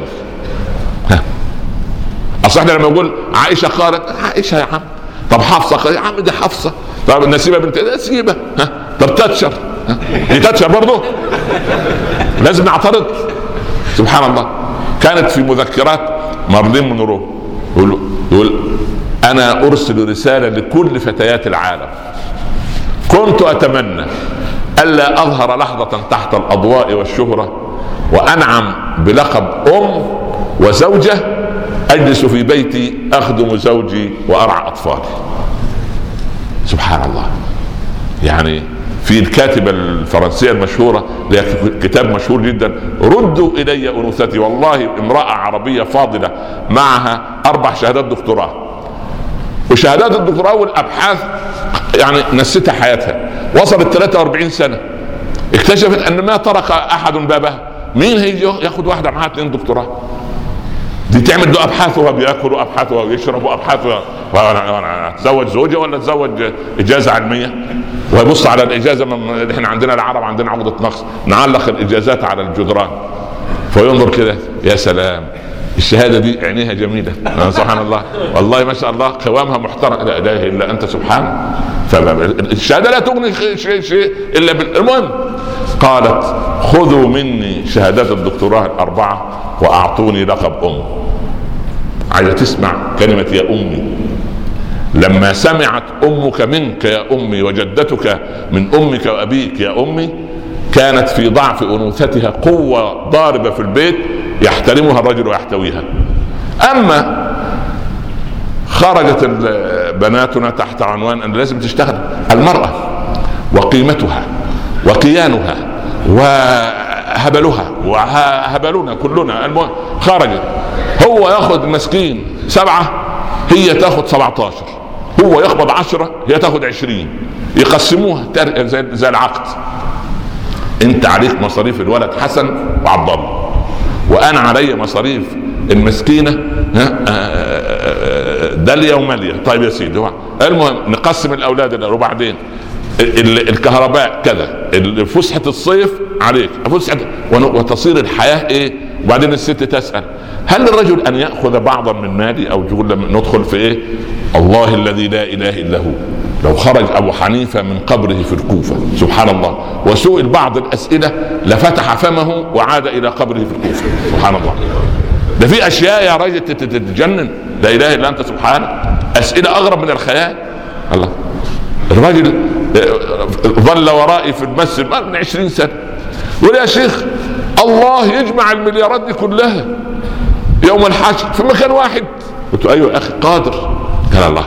أصل احنا لما نقول عائشة قالت، عائشة يا عم، طب حفصة قالت يا عم دي حفصة، طب نسيبة بنت نسيبة، طب تاتشر دي تاتشر برضه، لازم نعترض. سبحان الله. كانت في مذكرات مارلين مونرو يقول أنا أرسل رسالة لكل فتيات العالم، كنت أتمنى ألا أظهر لحظة تحت الأضواء والشهرة وأنعم بلقب أم وزوجة، أجلس في بيتي أخدم زوجي وأرعى أطفالي. سبحان الله. يعني في الكاتبة الفرنسية المشهورة لها كتاب مشهور جدا، ردوا إلي أنوثتي، والله امرأة عربية فاضلة معها 4 شهادات دكتوراه، وشهادات الدكتوراه والأبحاث يعني نسيتها حياتها، وصلت 43 سنة، اكتشفت أن ما طرق أحد بابها. مين هي ياخد واحدة معها 2 دكتوراه؟ دي تعمل له أبحاثها، بيأكلوا أبحاثها ويشربوا أبحاثها، تزوج زوجة ولا تزوج إجازة علمية؟ ويبص على الإجازة، من احنا عندنا العرب عندنا عقدة نقص، نعلق الإجازات على الجدران، فينظر كده يا سلام الشهادة دي عينيها جميلة، سبحان الله، والله ما شاء الله قوامها محترم، لا إله إلا أنت سبحان. فالشهادة لا تغني شيء إلا المهم. قالت خذوا مني شهادات الدكتوراه ال4 وأعطوني لقب أم. عايزة تسمع كلمة يا أمي. لما سمعت أمك منك يا أمي وجدتك من أمك وأبيك يا أمي، كانت في ضعف أنوثتها قوة ضاربة في البيت يحترمها الرجل ويحتويها. أما خرجت بناتنا تحت عنوان أن لازم تشتغل المرأة وقيمتها وكيانها وهبلها وهبلنا كلنا. المهم خرجت، هو ياخذ مسكين 7، هي تاخذ 17، هو يقبض 10، هي تاخذ 20، يقسموها زي العقد. انت عليك مصاريف الولد حسن وعبد الله، وانا علي مصاريف المسكينه داليا وماليا. طيب يا سيدي، المهم نقسم الاولاد. وبعدين الكهرباء كذا، فسحه الصيف عليك، فسحه، وتصير الحياه ايه. وبعدين الست تسال: هل للرجل ان ياخذ بعضا من مالي؟ او تقول ندخل في ايه؟ الله الذي لا اله الا هو، لو خرج ابو حنيفه من قبره في الكوفه سبحان الله وسئل بعض الاسئله لفتح فمه وعاد الى قبره في الكوفه سبحان الله. ده في اشياء يا راجل تتجنن، لا اله الا انت سبحانك، اسئله اغرب من الخيال. الله، الراجل ظل ورائي في المسجد من 20 سنه، يقول يا شيخ الله يجمع المليارات دي كلها يوم الحشر في مكان واحد. قلت له ايوه يا اخي قادر. قال الله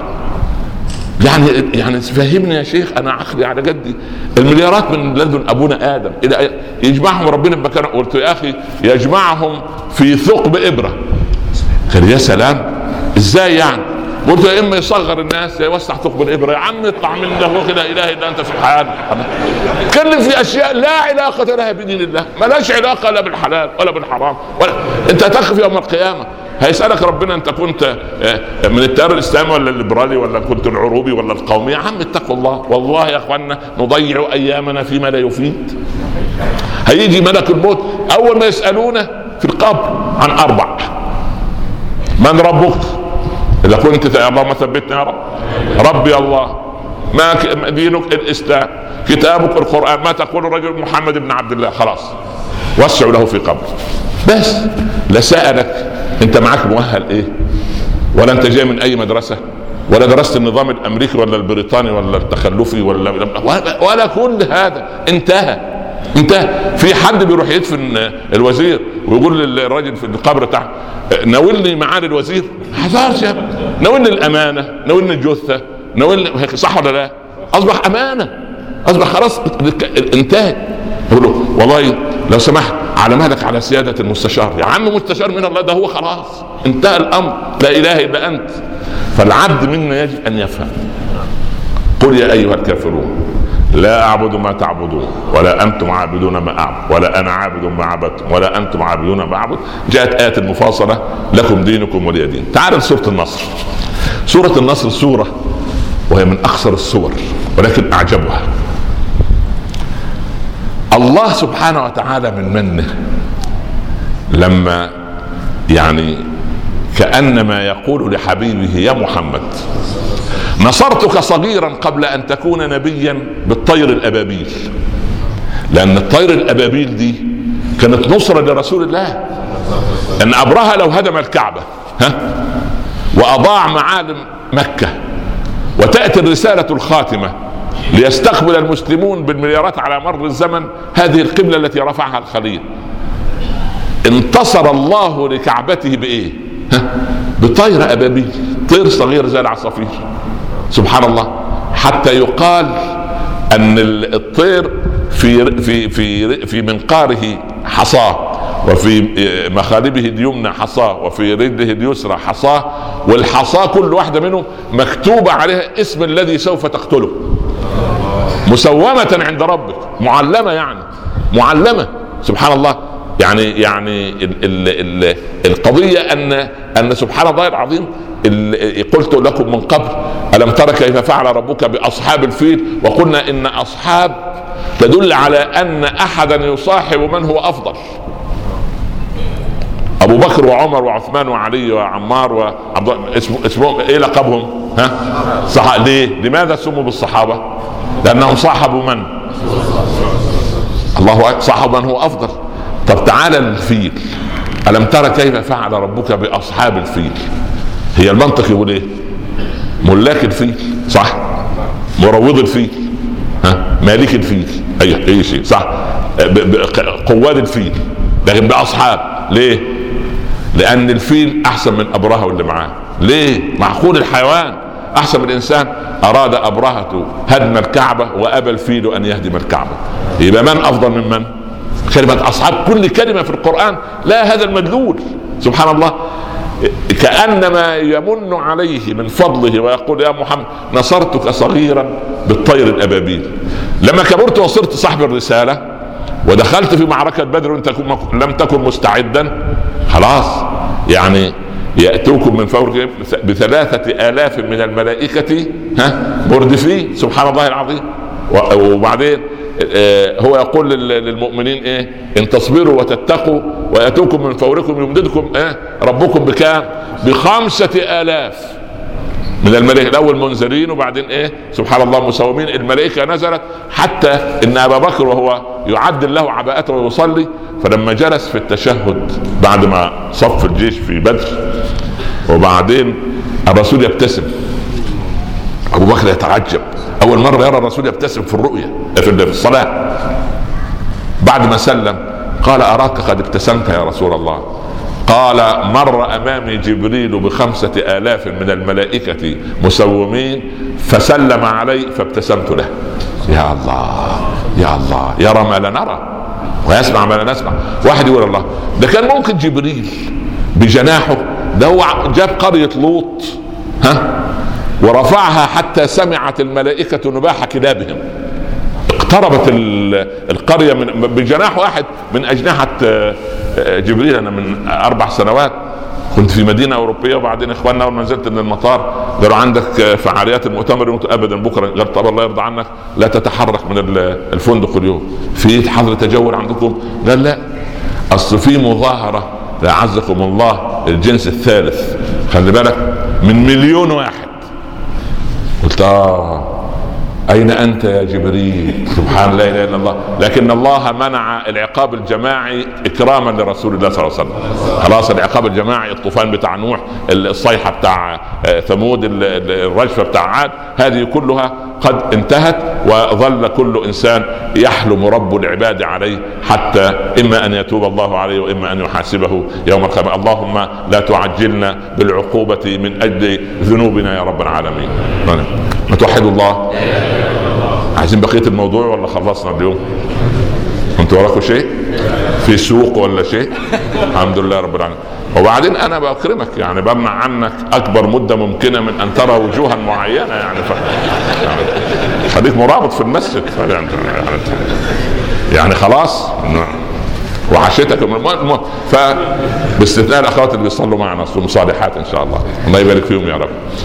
يعني فهمني يا شيخ، انا عقلي على قدي، المليارات من لدن ابونا ادم الى يجمعهم ربنا بمكان. قلت يا اخي يجمعهم في ثقب ابره. قال يا سلام، ازاي يعني؟ قلت يا اما يصغر الناس يا يوسع ثقب الابره. يا عم اطلع من ده، لا اله الا انت سبحانك. تكلم في اشياء لا علاقه لها بدين الله، ما لهاش علاقه لا بالحلال ولا بالحرام ولا. انت تقف يوم القيامه هيسألك ربنا انت كنت من التيار الاسلامي ولا الليبرالي ولا كنت العروبي ولا القومي؟ يا عم اتقوا الله. والله يا اخوانا نضيع ايامنا فيما لا يفيد. هيجي ملك الموت اول ما يسألونا في القبر عن 4: من ربك؟ اذا كنت اللهم ثبتنا يا رب. ربي الله. ما دينك؟ الاسلام. كتابك القرآن. ما تقول الرجل؟ محمد بن عبد الله. خلاص وسعوا له في قبر. بس لا سألك انت معك مؤهل ايه، ولا انت جاي من اي مدرسة، ولا درست النظام الامريكي ولا البريطاني ولا التخلفي ولا كل هذا. انتهى. في حد بيروح يدفن الوزير ويقول للراجل في القبر بتاعه ناولني معالي الوزير؟ حذرش يا ابني، ناولني الامانة، ناولني الجثة، ناولني، صح ولا لا؟ اصبح امانة، اصبح خلاص انتهى. يقول له والله لو سمحت على مهلك على سيادة المستشار. يا عم مستشار من الله، ده هو خلاص انتهى الامر، لا اله الا انت. فالعبد منا يجب ان يفهم. قل يا ايها الكافرون لا اعبد ما تعبدون ولا انتم عابدون ما اعبد ولا انا عابد ما عبدتم ولا انتم عابدون ما اعبد. جاءت آية المفاصلة لكم دينكم ولي دين. تعال سورة النصر. سورة النصر سورة وهي من اخسر السور ولكن اعجبها. الله سبحانه وتعالى من منه لما يعني كأنما يقول لحبيبه يا محمد نصرتك صغيرا قبل ان تكون نبيا بالطير الابابيل. لان الطير الابابيل دي كانت نصرة لرسول الله. ان ابرهة لو هدم الكعبة واضاع معالم مكة وتأتي الرسالة الخاتمة ليستقبل المسلمون بالمليارات على مر الزمن هذه القبلة التي رفعها الخليل، انتصر الله لكعبته بايه؟ بطير ابابيل، طير صغير زي العصافير سبحان الله. حتى يقال ان الطير في منقاره حصاه، وفي مخالبه اليمنى حصاه، وفي رجله اليسرى حصاه، والحصاه كل واحدة منهم مكتوبة عليها اسم الذي سوف تقتله، مسومة عند ربك، معلمة يعني معلمة سبحان الله. يعني القضية أن سبحان الله العظيم قلت لكم من قبل ألم تر كيف فعل ربك بأصحاب الفيل، وقلنا إن أصحاب تدل على أن أحدا يصاحب من هو أفضل. أبو بكر وعمر وعثمان وعلي وعمار وعبد اسمهم إيه لقبهم؟ صح. ليه؟ لماذا سموا بالصحابة؟ لأنهم صاحبوا من؟ الله، صاحبوا من هو أفضل. طب تعالى الفيل، ألم ترى كيف فعل ربك بأصحاب الفيل؟ هي المنطق يقول ايه؟ ملاك الفيل صح، مروض الفيل، مالك الفيل، اي شيء صح، قواد الفيل، لكن بأصحاب. ليه؟ لأن الفيل أحسن من أبرهة واللي معاه. ليه؟ معقول الحيوان احسن من الانسان. اراد ابرهة هدم الكعبة وابى الفيل ان يهدم الكعبة. يبقى من افضل من من؟ كلمة اصحاب كل كلمة في القرآن لا هذا المدلول سبحان الله، كأنما يمن عليه من فضله ويقول يا محمد نصرتك صغيرا بالطير الأبابيل. لما كبرت وصرت صاحب الرسالة ودخلت في معركة بدر وانت لم تكن مستعدا، خلاص يعني يأتوكم من فوق ب3,000 من الملائكة مردفين سبحان الله العظيم. وبعدين هو يقول للمؤمنين ايه؟ ان تصبروا وتتقوا ويأتوكم من فوركم يمددكم ربكم بكام؟ ب5,000 من الملائكة. الاول منزلين وبعدين ايه سبحان الله مسومين. الملائكة نزلت حتى ان ابا بكر وهو يعدل له عباءته ويصلي، فلما جلس في التشهد بعد ما صف الجيش في بدر وبعدين الرسول يبتسم، ابو بكر يتعجب، اول مرة يرى الرسول يبتسم في الرؤية في الصلاة. بعد ما سلم قال اراك قد ابتسمت يا رسول الله. قال مر امامي جبريل ب5,000 من الملائكة مسومين فسلم علي فابتسمت له. يا الله يا الله، يرى ما لا نرى ويسمع ما لا نسمع. واحد يقول الله ده كان ممكن جبريل بجناحه، ده هو جاب قرية لوط ورفعها حتى سمعت الملائكة نباح كلابهم. اقتربت القرية بجناح واحد من أجنحة جبريل. أنا من 4 سنوات كنت في مدينة أوروبية وبعدين إخواننا أول ما نزلت من المطار قالوا عندك فعاليات المؤتمر. أبدا بكرة. قال طب الله يرضى عنك لا تتحرك من الفندق اليوم، في حظر تجول عندكم؟ قال لا أصل في مظاهرة لأعزكم الله الجنس الثالث، خلي بالك من 1,000,000 واحد. قلت أين أنت يا جبريل؟ سبحان الله لا إله إلا الله. لكن الله منع العقاب الجماعي إكراما لرسول الله صلى الله عليه وسلم. خلاص العقاب الجماعي، الطوفان بتاع نوح، الصيحة بتاع ثمود، الرجفة بتاع عاد، هذه كلها قد انتهت وظل كل إنسان يحلم رب العباد عليه حتى إما أن يتوب الله عليه وإما أن يحاسبه يوم القيامة. اللهم لا تعجلنا بالعقوبة من أجل ذنوبنا يا رب العالمين. نتوحد الله. عايزين بقية الموضوع ولا خلصنا اليوم؟ انتوا وراكم شيء في سوق ولا شيء؟ الحمد لله رب العالمين. وبعدين انا بكرمك يعني بمنع عنك اكبر مدة ممكنة من ان ترى وجوها معينة يعني خليك مرابط في المسجد يعني خلاص وعشتك فباستثناء الاخوات اللي بيصلوا معنا اصلهم صالحات ان شاء الله، الله يبارك فيهم يا رب.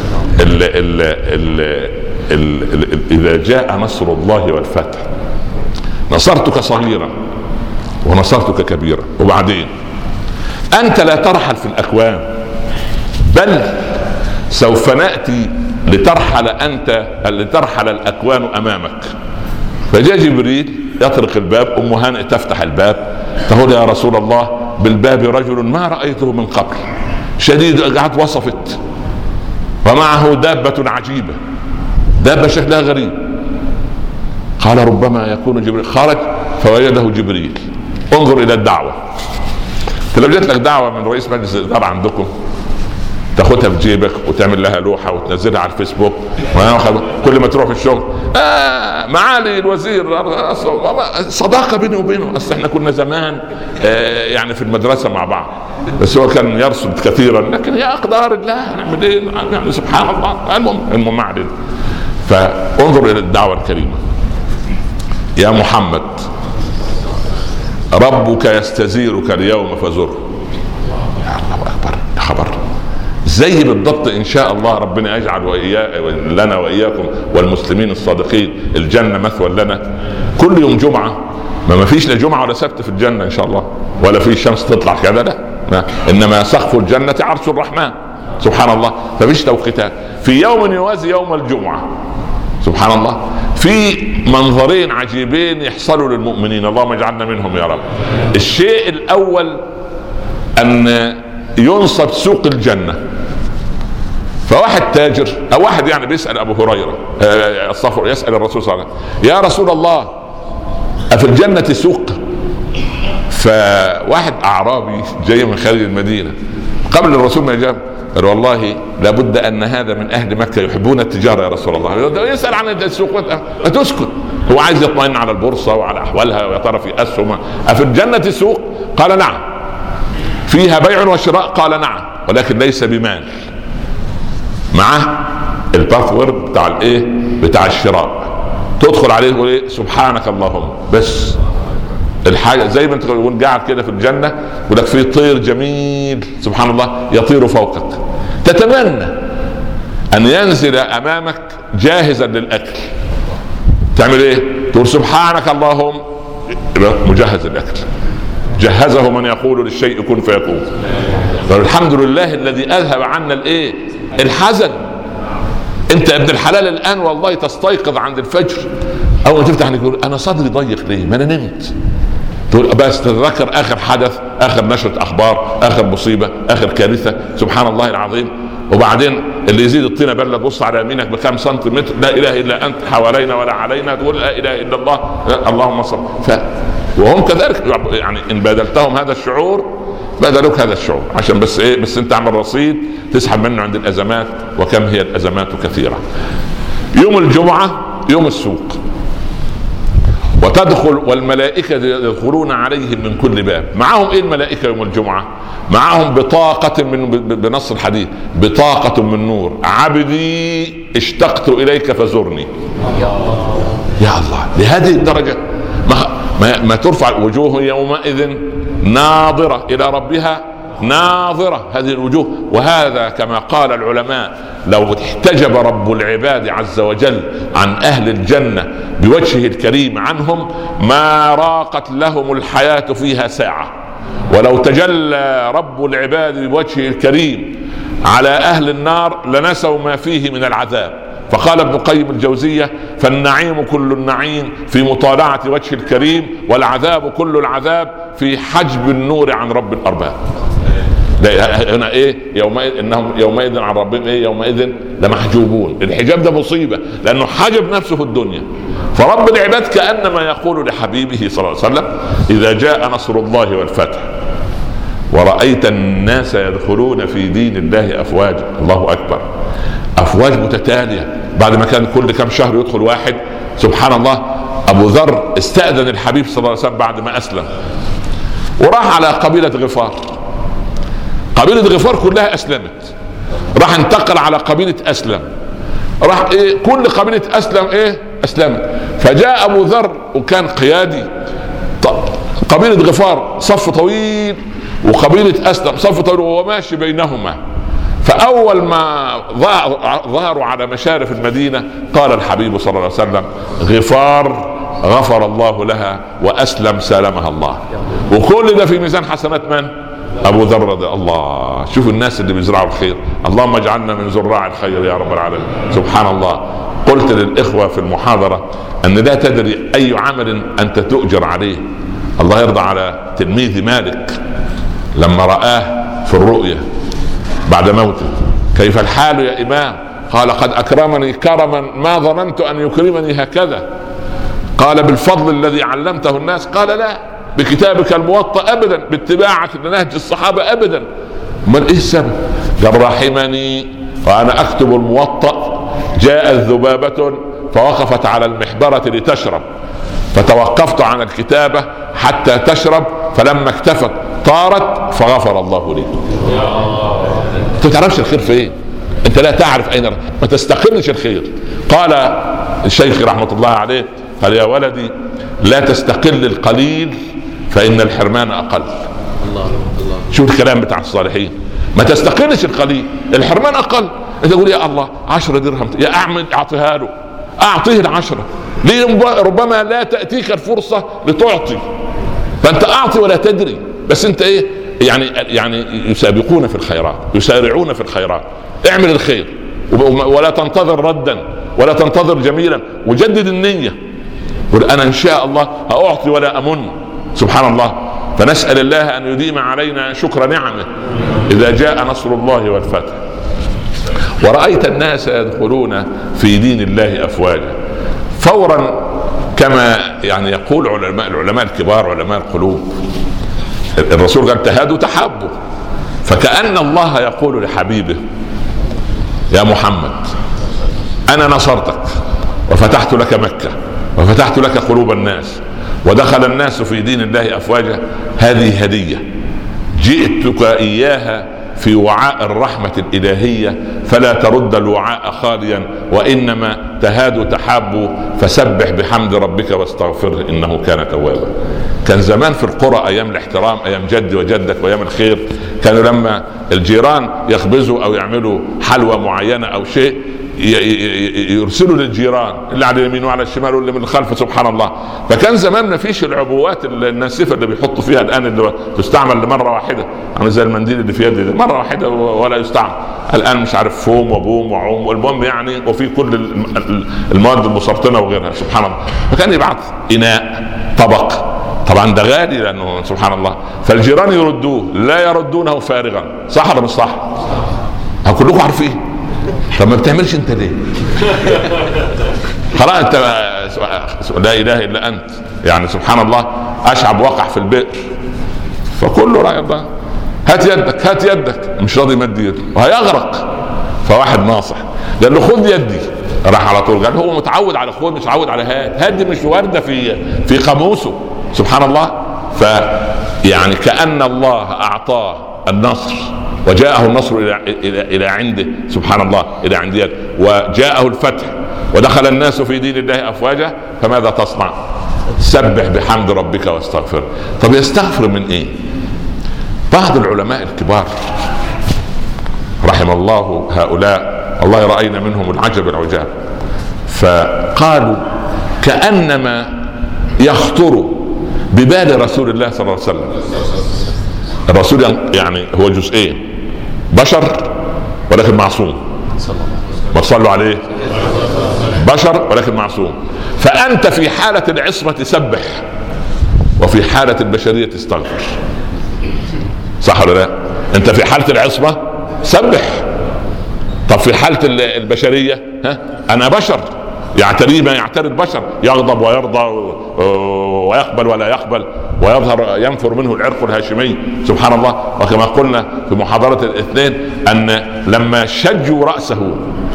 إذا جاء نصر الله والفتح نصرتك صغيرا ونصرتك كبيرا. وبعدين أنت لا ترحل في الأكوان، بل سوف نأتي لترحل أنت، لترحل الأكوان أمامك. فجاء جبريل يطرق الباب، أم هانئ تفتح الباب تقول يا رسول الله بالباب رجل ما رأيته من قبل شديد، قعدت وصفت ومعه دابة عجيبة، دابة شكلها غريب. قال ربما يكون جبريل. خرج فوجده جبريل. انظر الى الدعوة. لو جت لك دعوة من رئيس مجلس الإدارة عندكم تاخدها في جيبك وتعمل لها لوحة وتنزلها على الفيسبوك، كل ما تروح في الشغل معالي الوزير، صداقة بيني وبينه، اصل احنا كنا زمان يعني في المدرسة مع بعض، بس هو كان يرصد كثيرا، لكن يا اقدار الله نعمل ايه يعني سبحان الله. المهم ما علينا. فانظر الى الدعوة الكريمة. يا محمد ربك يستزيرك اليوم فزره. يا الله اكبر، خبر زي بالضبط ان شاء الله ربنا يجعل لنا واياكم والمسلمين الصادقين الجنة مثوى لنا. كل يوم جمعة، ما فيش لا جمعة ولا سبت في الجنة ان شاء الله، ولا في شمس تطلع كذا، لا، انما سقف الجنة عرش الرحمن سبحان الله. فمش توقيتات، في يوم يوازي يوم الجمعة سبحان الله. في منظرين عجيبين يحصلوا للمؤمنين، اللهم اجعلنا منهم يا رب. الشيء الاول ان ينصب سوق الجنة، فواحد تاجر او واحد يعني بيسأل ابو هريرة يسأل الرسول صلى الله عليه وسلم يا رسول الله افي الجنة سوق؟ فواحد اعرابي جاي من خارج المدينة قبل الرسول ما يجاب قال والله لابد ان هذا من اهل مكه يحبون التجاره يا رسول الله. يسال عن السوق ما تسكت، هو عايز يطمئن على البورصه وعلى احوالها ويا ترى في اسهم افي الجنه سوق؟ قال نعم. فيها بيع وشراء؟ قال نعم، ولكن ليس بمال. معه الباسورد بتاع الايه؟ بتاع الشراء، تدخل عليه تقول ايه؟ سبحانك اللهم. بس الحاجه زي ما انت تكون قاعد كده في الجنه يقول لك في طير جميل سبحان الله يطير فوقك، تتمنى ان ينزل امامك جاهزا للاكل، تعمل ايه؟ تقول سبحانك اللهم، مجهز للاكل، جهزه من يقول للشيء كن فيكون. الحمد لله الذي اذهب عنا الايه؟ الحزن. انت يا ابن الحلال الان والله تستيقظ عند الفجر، اول ما تفتح تقول انا صدري ضيق ليه؟ ما انا نمت. تقول بس تتذكر اخر حدث، اخر نشرة اخبار، اخر مصيبة، اخر كارثة، سبحان الله العظيم. وبعدين اللي يزيد الطينة بلة تبص على يمينك بكم سنتيمتر، لا اله الا انت حوالينا ولا علينا، تقول لا اله الا الله اللهم صل. وهم كذلك يعني ان بادلتهم هذا الشعور بادلوك هذا الشعور، عشان بس ايه؟ بس انت اعمل رصيد تسحب منه عند الازمات، وكم هي الازمات كثيرة. يوم الجمعة يوم السوق، وتدخل والملائكة يدخلون عليهم من كل باب. معهم ايه الملائكة يوم الجمعة؟ معهم بطاقة من بنص الحديث، بطاقة من نور، عبدي اشتقت اليك فزرني. يا الله، لهذه الدرجة ما ترفع وجوه يومئذ ناظرة الى ربها ناظرة، هذه الوجوه. وهذا كما قال العلماء لو احتجب رب العباد عز وجل عن أهل الجنة بوجهه الكريم عنهم ما راقت لهم الحياة فيها ساعة. ولو تجلى رب العباد بوجهه الكريم على أهل النار لنسوا ما فيه من العذاب. فقال ابن قيم الجوزية فالنعيم كل النعيم في مطالعة وجه الكريم، والعذاب كل العذاب في حجب النور عن رب الأرباب. هنا ايه؟ يومئذ انهم يومئذ عن ربهم ايه؟ يومئذ لمحجوبون. الحجاب ده مصيبه لانه حجب نفسه في الدنيا. فرب العباد كانما يقول لحبيبه صلى الله عليه وسلم اذا جاء نصر الله والفتح ورأيت الناس يدخلون في دين الله افواجا، الله اكبر، افواج متتاليه. بعد ما كان كل كم شهر يدخل واحد، سبحان الله. ابو ذر استأذن الحبيب صلى الله عليه وسلم بعد ما اسلم وراح على قبيله غفار. قبيلة غفار كلها أسلمت، راح انتقل على قبيلة أسلم، راح إيه؟ كل قبيلة أسلم إيه؟ أسلمت. فجاء أبو ذر وكان قيادي، قبيلة غفار صف طويل وقبيلة أسلم صف طويل وهو ماشي بينهما. فأول ما ظهروا على مشارف المدينة قال الحبيب صلى الله عليه وسلم غفار غفر الله لها وأسلم سالمها الله. وكل ده في ميزان حسنات من؟ أبو ذر رضي الله. شوف الناس اللي بيزرعوا الخير، اللهم اجعلنا من زراع الخير يا رب العالمين. سبحان الله. قلت للإخوة في المحاضرة أن لا تدري أي عمل أنت تؤجر عليه. الله يرضى على تلميذ مالك لما رآه في الرؤيا بعد موته، كيف الحال يا إمام؟ قال قد أكرمني كرما ما ظننت أن يكرمني هكذا. قال بالفضل الذي علمته الناس؟ قال لا بكتابك الموطأ أبدا، باتباعك لنهج الصحابة أبدا. امال ايه السبب؟ قال رحمني وانا اكتب الموطأ جاءت ذبابة فوقفت على المحبرة لتشرب، فتوقفت عن الكتابة حتى تشرب، فلما اكتفت طارت فغفر الله لي. انت تعرفش الخير فين، انت لا تعرف اين، ما تستقلش الخير. قال الشيخ رحمة الله عليه قال يا ولدي لا تستقل القليل فإن الحرمان أقل. الله الله. شوف الكلام بتاع الصالحين، ما تستقلش القليل، الحرمان أقل. انت تقول يا الله 10 درهم يا أعمل أعطيها له، أعطيه ال10 ليه؟ ربما لا تأتيك الفرصة لتعطي، فأنت أعطي ولا تدري. بس أنت إيه يعني يسابقون في الخيرات، يسارعون في الخيرات. اعمل الخير ولا تنتظر ردا ولا تنتظر جميلا، وجدد النية. قل أنا إن شاء الله أعطي ولا أمن. سبحان الله. فنسأل الله أن يديم علينا شكر نعمه. إذا جاء نصر الله والفتح ورأيت الناس يدخلون في دين الله أفواجا، فورا كما يعني يقول العلماء الكبار علماء القلوب، الرسول قال تهادوا تحابوا. فكأن الله يقول لحبيبه يا محمد أنا نصرتك وفتحت لك مكة وفتحت لك قلوب الناس ودخل الناس في دين الله أفواجا. هذه هدية جئتك إياها في وعاء الرحمة الإلهية، فلا ترد الوعاء خاليا، وإنما تهاد تحاب، فسبح بحمد ربك واستغفره إنه كان توابا. كان زمان في القرى أيام الاحترام، أيام جدي وجدك وأيام الخير، كانوا لما الجيران يخبزوا أو يعملوا حلوى معينة أو شيء يرسلوا للجيران اللي على اليمين وعلى الشمال واللي من الخلف، سبحان الله. فكان زمان ما فيش العبوات الناسفه اللي بيحطوا فيها الان، اللي تستعمل لمره واحده، عامل زي المنديل اللي في يدي ده، مره واحده ولا يستعمل. الان مش عارف فوم وبوم وعوم والمهم يعني، وفي كل المواد المسرطنه وغيرها، سبحان الله. فكان يبعث اناء طبق، طبعا ده غالي لانه سبحان الله، فالجيران يردوه، لا يردونه فارغا، صح ولا مش صح؟ كلكم عارفين. طب ما بتعملش انت ليه؟ خلاص انت لا اله الا انت يعني، سبحان الله. اشعب وقع في البئر فكله رأي الله، هات يدك هات يدك، مش راضي يمد يده وهيغرق. فواحد ناصح قال له خذ يدي، راح على طول. قال هو متعود على خذ، مش متعود على هات. هات دي مش وارده في قاموسه، سبحان الله. فيعني كأن الله اعطاه النصر، وجاءه النصر إلى عنده، سبحان الله، إلى عنديات، وجاءه الفتح ودخل الناس في دين الله أفواجا. فماذا تصنع؟ سبح بحمد ربك واستغفر. طب يستغفر من إيه؟ بعض العلماء الكبار رحم الله هؤلاء، والله رأينا منهم العجب العجاب، فقالوا كأنما يخطر ببال رسول الله صلى الله عليه وسلم. الرسول يعني هو جزئين، بشر ولكن معصوم، ما صلوا عليه، بشر ولكن معصوم. فأنت في حالة العصمة تسبح، وفي حالة البشرية تستغفر، صح ولا لا؟ انت في حالة العصمة سبح، طب في حالة البشرية انا بشر، يعتري ما يعتري البشر، يغضب ويرضى ويقبل ولا يقبل، ويظهر ينفر منه العرق الهاشمي، سبحان الله. وكما قلنا في محاضرة الاثنين أن لما شجوا رأسه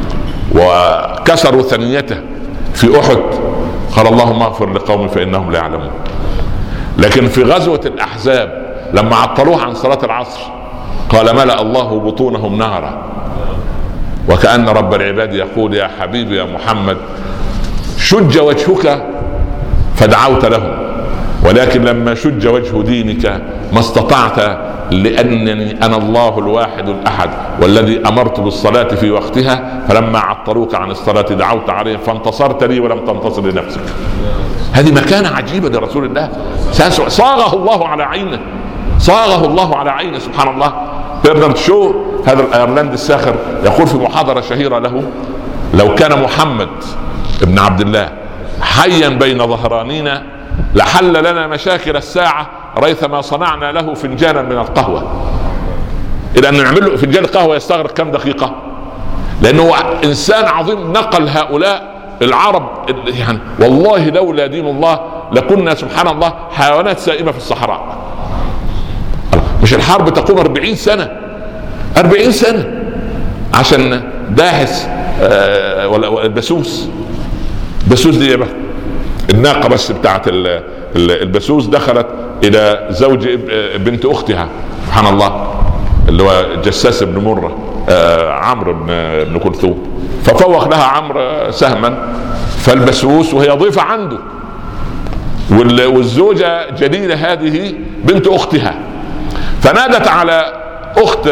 وكسروا ثنيته في أحد قال اللهم اغفر لقومي فإنهم لا يعلمون. لكن في غزوة الأحزاب لما عطلوه عن صلاة العصر قال ملأ الله بطونهم نارا. وكأن رب العباد يقول يا حبيبي يا محمد شج وجهك فدعوت لهم، ولكن لما شج وجه دينك ما استطعت، لأنني أنا الله الواحد الأحد والذي أمرت بالصلاة في وقتها، فلما عطلوك عن الصلاة دعوت عليهم فانتصرت لي ولم تنتصر لنفسك. هذه مكانة عجيبة لرسول الله، صاغه الله على عينه، صاغه الله على عينه، سبحان الله. برنارد شو هذا الأيرلندي الساخر يقول في محاضرة شهيرة له لو كان محمد ابن عبد الله حيا بين ظهرانينا لحل لنا مشاكل الساعة ريثما صنعنا له فنجانا من القهوة. إلى أن نعمل له فنجان قهوة يستغرق كم دقيقة، لأنه إنسان عظيم نقل هؤلاء العرب يعني. والله لولا دين الله لكنا سبحان الله حيوانات سائمة في الصحراء. مش الحرب تقوم 40 سنة 40 سنة عشان داهس البسوس. بسوس دي بقى الناقة بس بتاعت البسوس دخلت إلى زوج بنت أختها، سبحان الله، اللي هو جساس بن مرة، عمرو بن كلثوم، ففوق لها عمرو سهما، فالبسوس وهي ضيفة عنده، والزوجة جليلة هذه بنت أختها، فنادت على أخت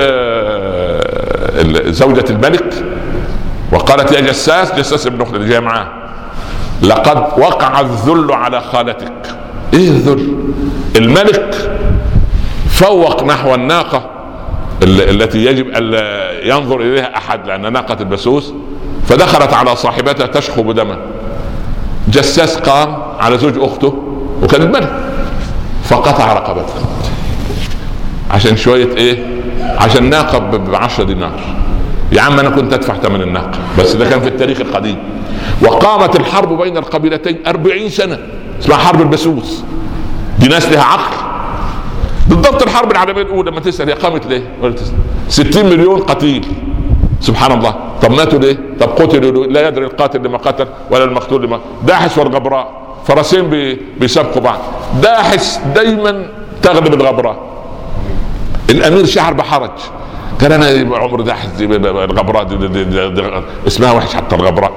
زوجة الملك وقالت يا جساس ابن أختي اللي جاي معاه لقد وقع الذل على خالتك. ايه الذل؟ الملك فوق نحو الناقة التي يجب أن ينظر إليها أحد لأن ناقة البسوس، فدخلت على صاحبتها تشخب دما. جساس قام على زوج أخته وكان الملك فقطع رقبتها عشان شوية ايه؟ عشان ناقة ب10 دينار. يا عم انا كنت ادفع ثمن الناقة، بس ده كان في التاريخ القديم. وقامت الحرب بين القبيلتين 40 سنة اسمها حرب البسوس. دي ناس لها عقل، بالضبط الحرب العالميه الاولى لما تسال هي قامت ليه؟ 60 مليون قتيل، سبحان الله. طب ماتوا ليه؟ طب قتلوا لا يدري القاتل لما قتل ولا المقتول لما. داحس والغبراء فرسين بيسابقوا بعض، داحس دايما تغلب الغبراء. الامير شعر بحرج، قال انا عمر داحس الغبراء دي اسمها وحش حتى الغبراء.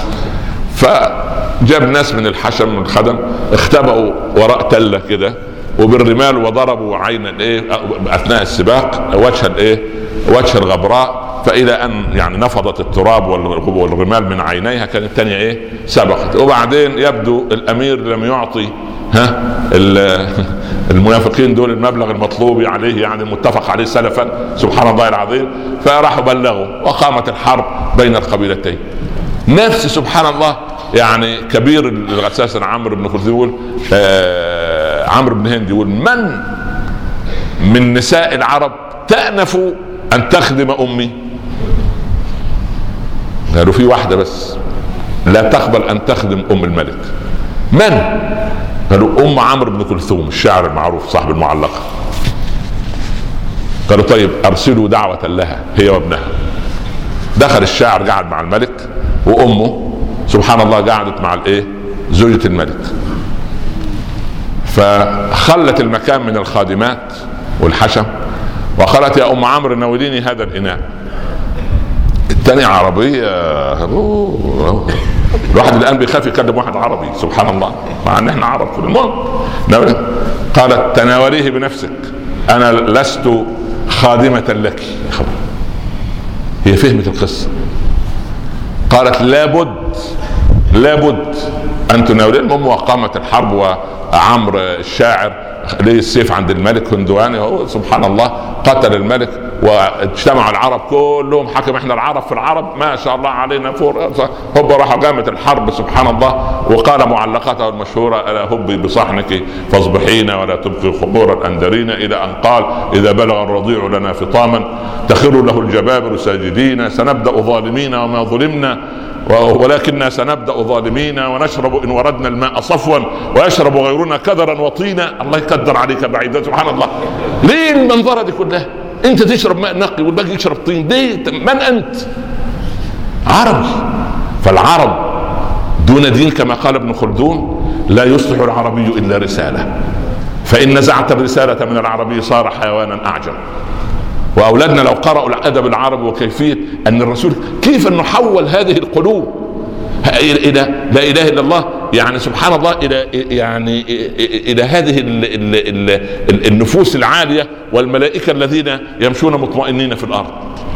فجاب ناس من الحشم من الخدم اختبأوا وراء تله كده وبالرمال وضربوا عين الايه اثناء السباق وجه الغبراء، فإلى أن يعني نفضت التراب والرمال من عينيها كانت الثانية سبقت. وبعدين يبدو الأمير لم يعطي المنافقين دول المبلغ المطلوب عليه يعني المتفق عليه سلفا، سبحان الله العظيم. فراحوا بلغوا وقامت الحرب بين القبيلتين. نفس سبحان الله يعني كبير الغساسنة عمرو بن خلدون يقول عمرو بن هند يقول من نساء العرب تأنف أن تخدم أمي؟ قالوا في واحدة بس لا تقبل أن تخدم أم الملك. من؟ قالوا أم عمرو بن كلثوم الشاعر المعروف صاحب المعلقة. قالوا طيب أرسلوا دعوة لها هي وابنها. دخل الشاعر قاعد مع الملك وأمه سبحان الله قاعدت مع زوجة الملك، فخلت المكان من الخادمات والحشم وقالت يا ام عمرو ناوليني هذا الاناء. الثانية عربية، الواحد الان بيخاف يكلم واحد عربي سبحان الله مع ان احنا عرب. المهم قالت تناوليه بنفسك انا لست خادمة لك. هي فهمت القصة. قالت لابد ان تناوليه. المهم وقامت الحرب وعمرو الشاعر ليه السيف عند الملك هندواني هو سبحان الله قتل الملك واجتمع العرب كلهم حكم احنا العرب في العرب ما شاء الله علينا فور هب راح قامت الحرب سبحان الله. وقال معلقته المشهورة ألا هبي بصحنك فاصبحين ولا تبقي خمورا أندرين، إلى أن قال إذا بلغ الرضيع لنا فطاما تخر له الجبابر ساجدين سنبدأ ظالمين وما ظلمنا ولكننا سنبدأ ظالمين ونشرب إن وردنا الماء صفوا ويشرب غيرنا كدرا وطينا. الله يقدر عليك بعيدا سبحان الله. ليه المنظرة دي كلها؟ انت تشرب ماء نقي والباقي يشرب طين. ليه؟ من انت؟ عربي. فالعرب دون دين كما قال ابن خلدون لا يصلح العربي إلا رسالة، فإن نزعت الرسالة من العربي صار حيوانا أعجم. وأولادنا لو قرأوا الأدب العربي وكيفية أن الرسول كيف أنه حول هذه القلوب إلى لا إله إلا الله يعني سبحان الله إلى هذه النفوس العالية والملائكة الذين يمشون مطمئنين في الأرض.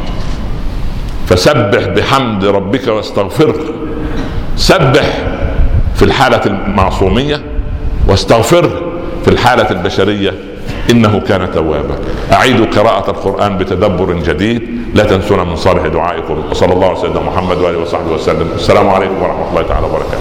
فسبح بحمد ربك واستغفره. سبح في الحالة المعصومية واستغفره في الحالة البشرية إنه كان توابا. أعيدوا قراءة القرآن بتدبر جديد. لا تنسونا من صالح دعائكم. وصلى الله على سيدنا محمد وآله وصحبه وسلم. السلام عليكم ورحمة الله تعالى وبركاته.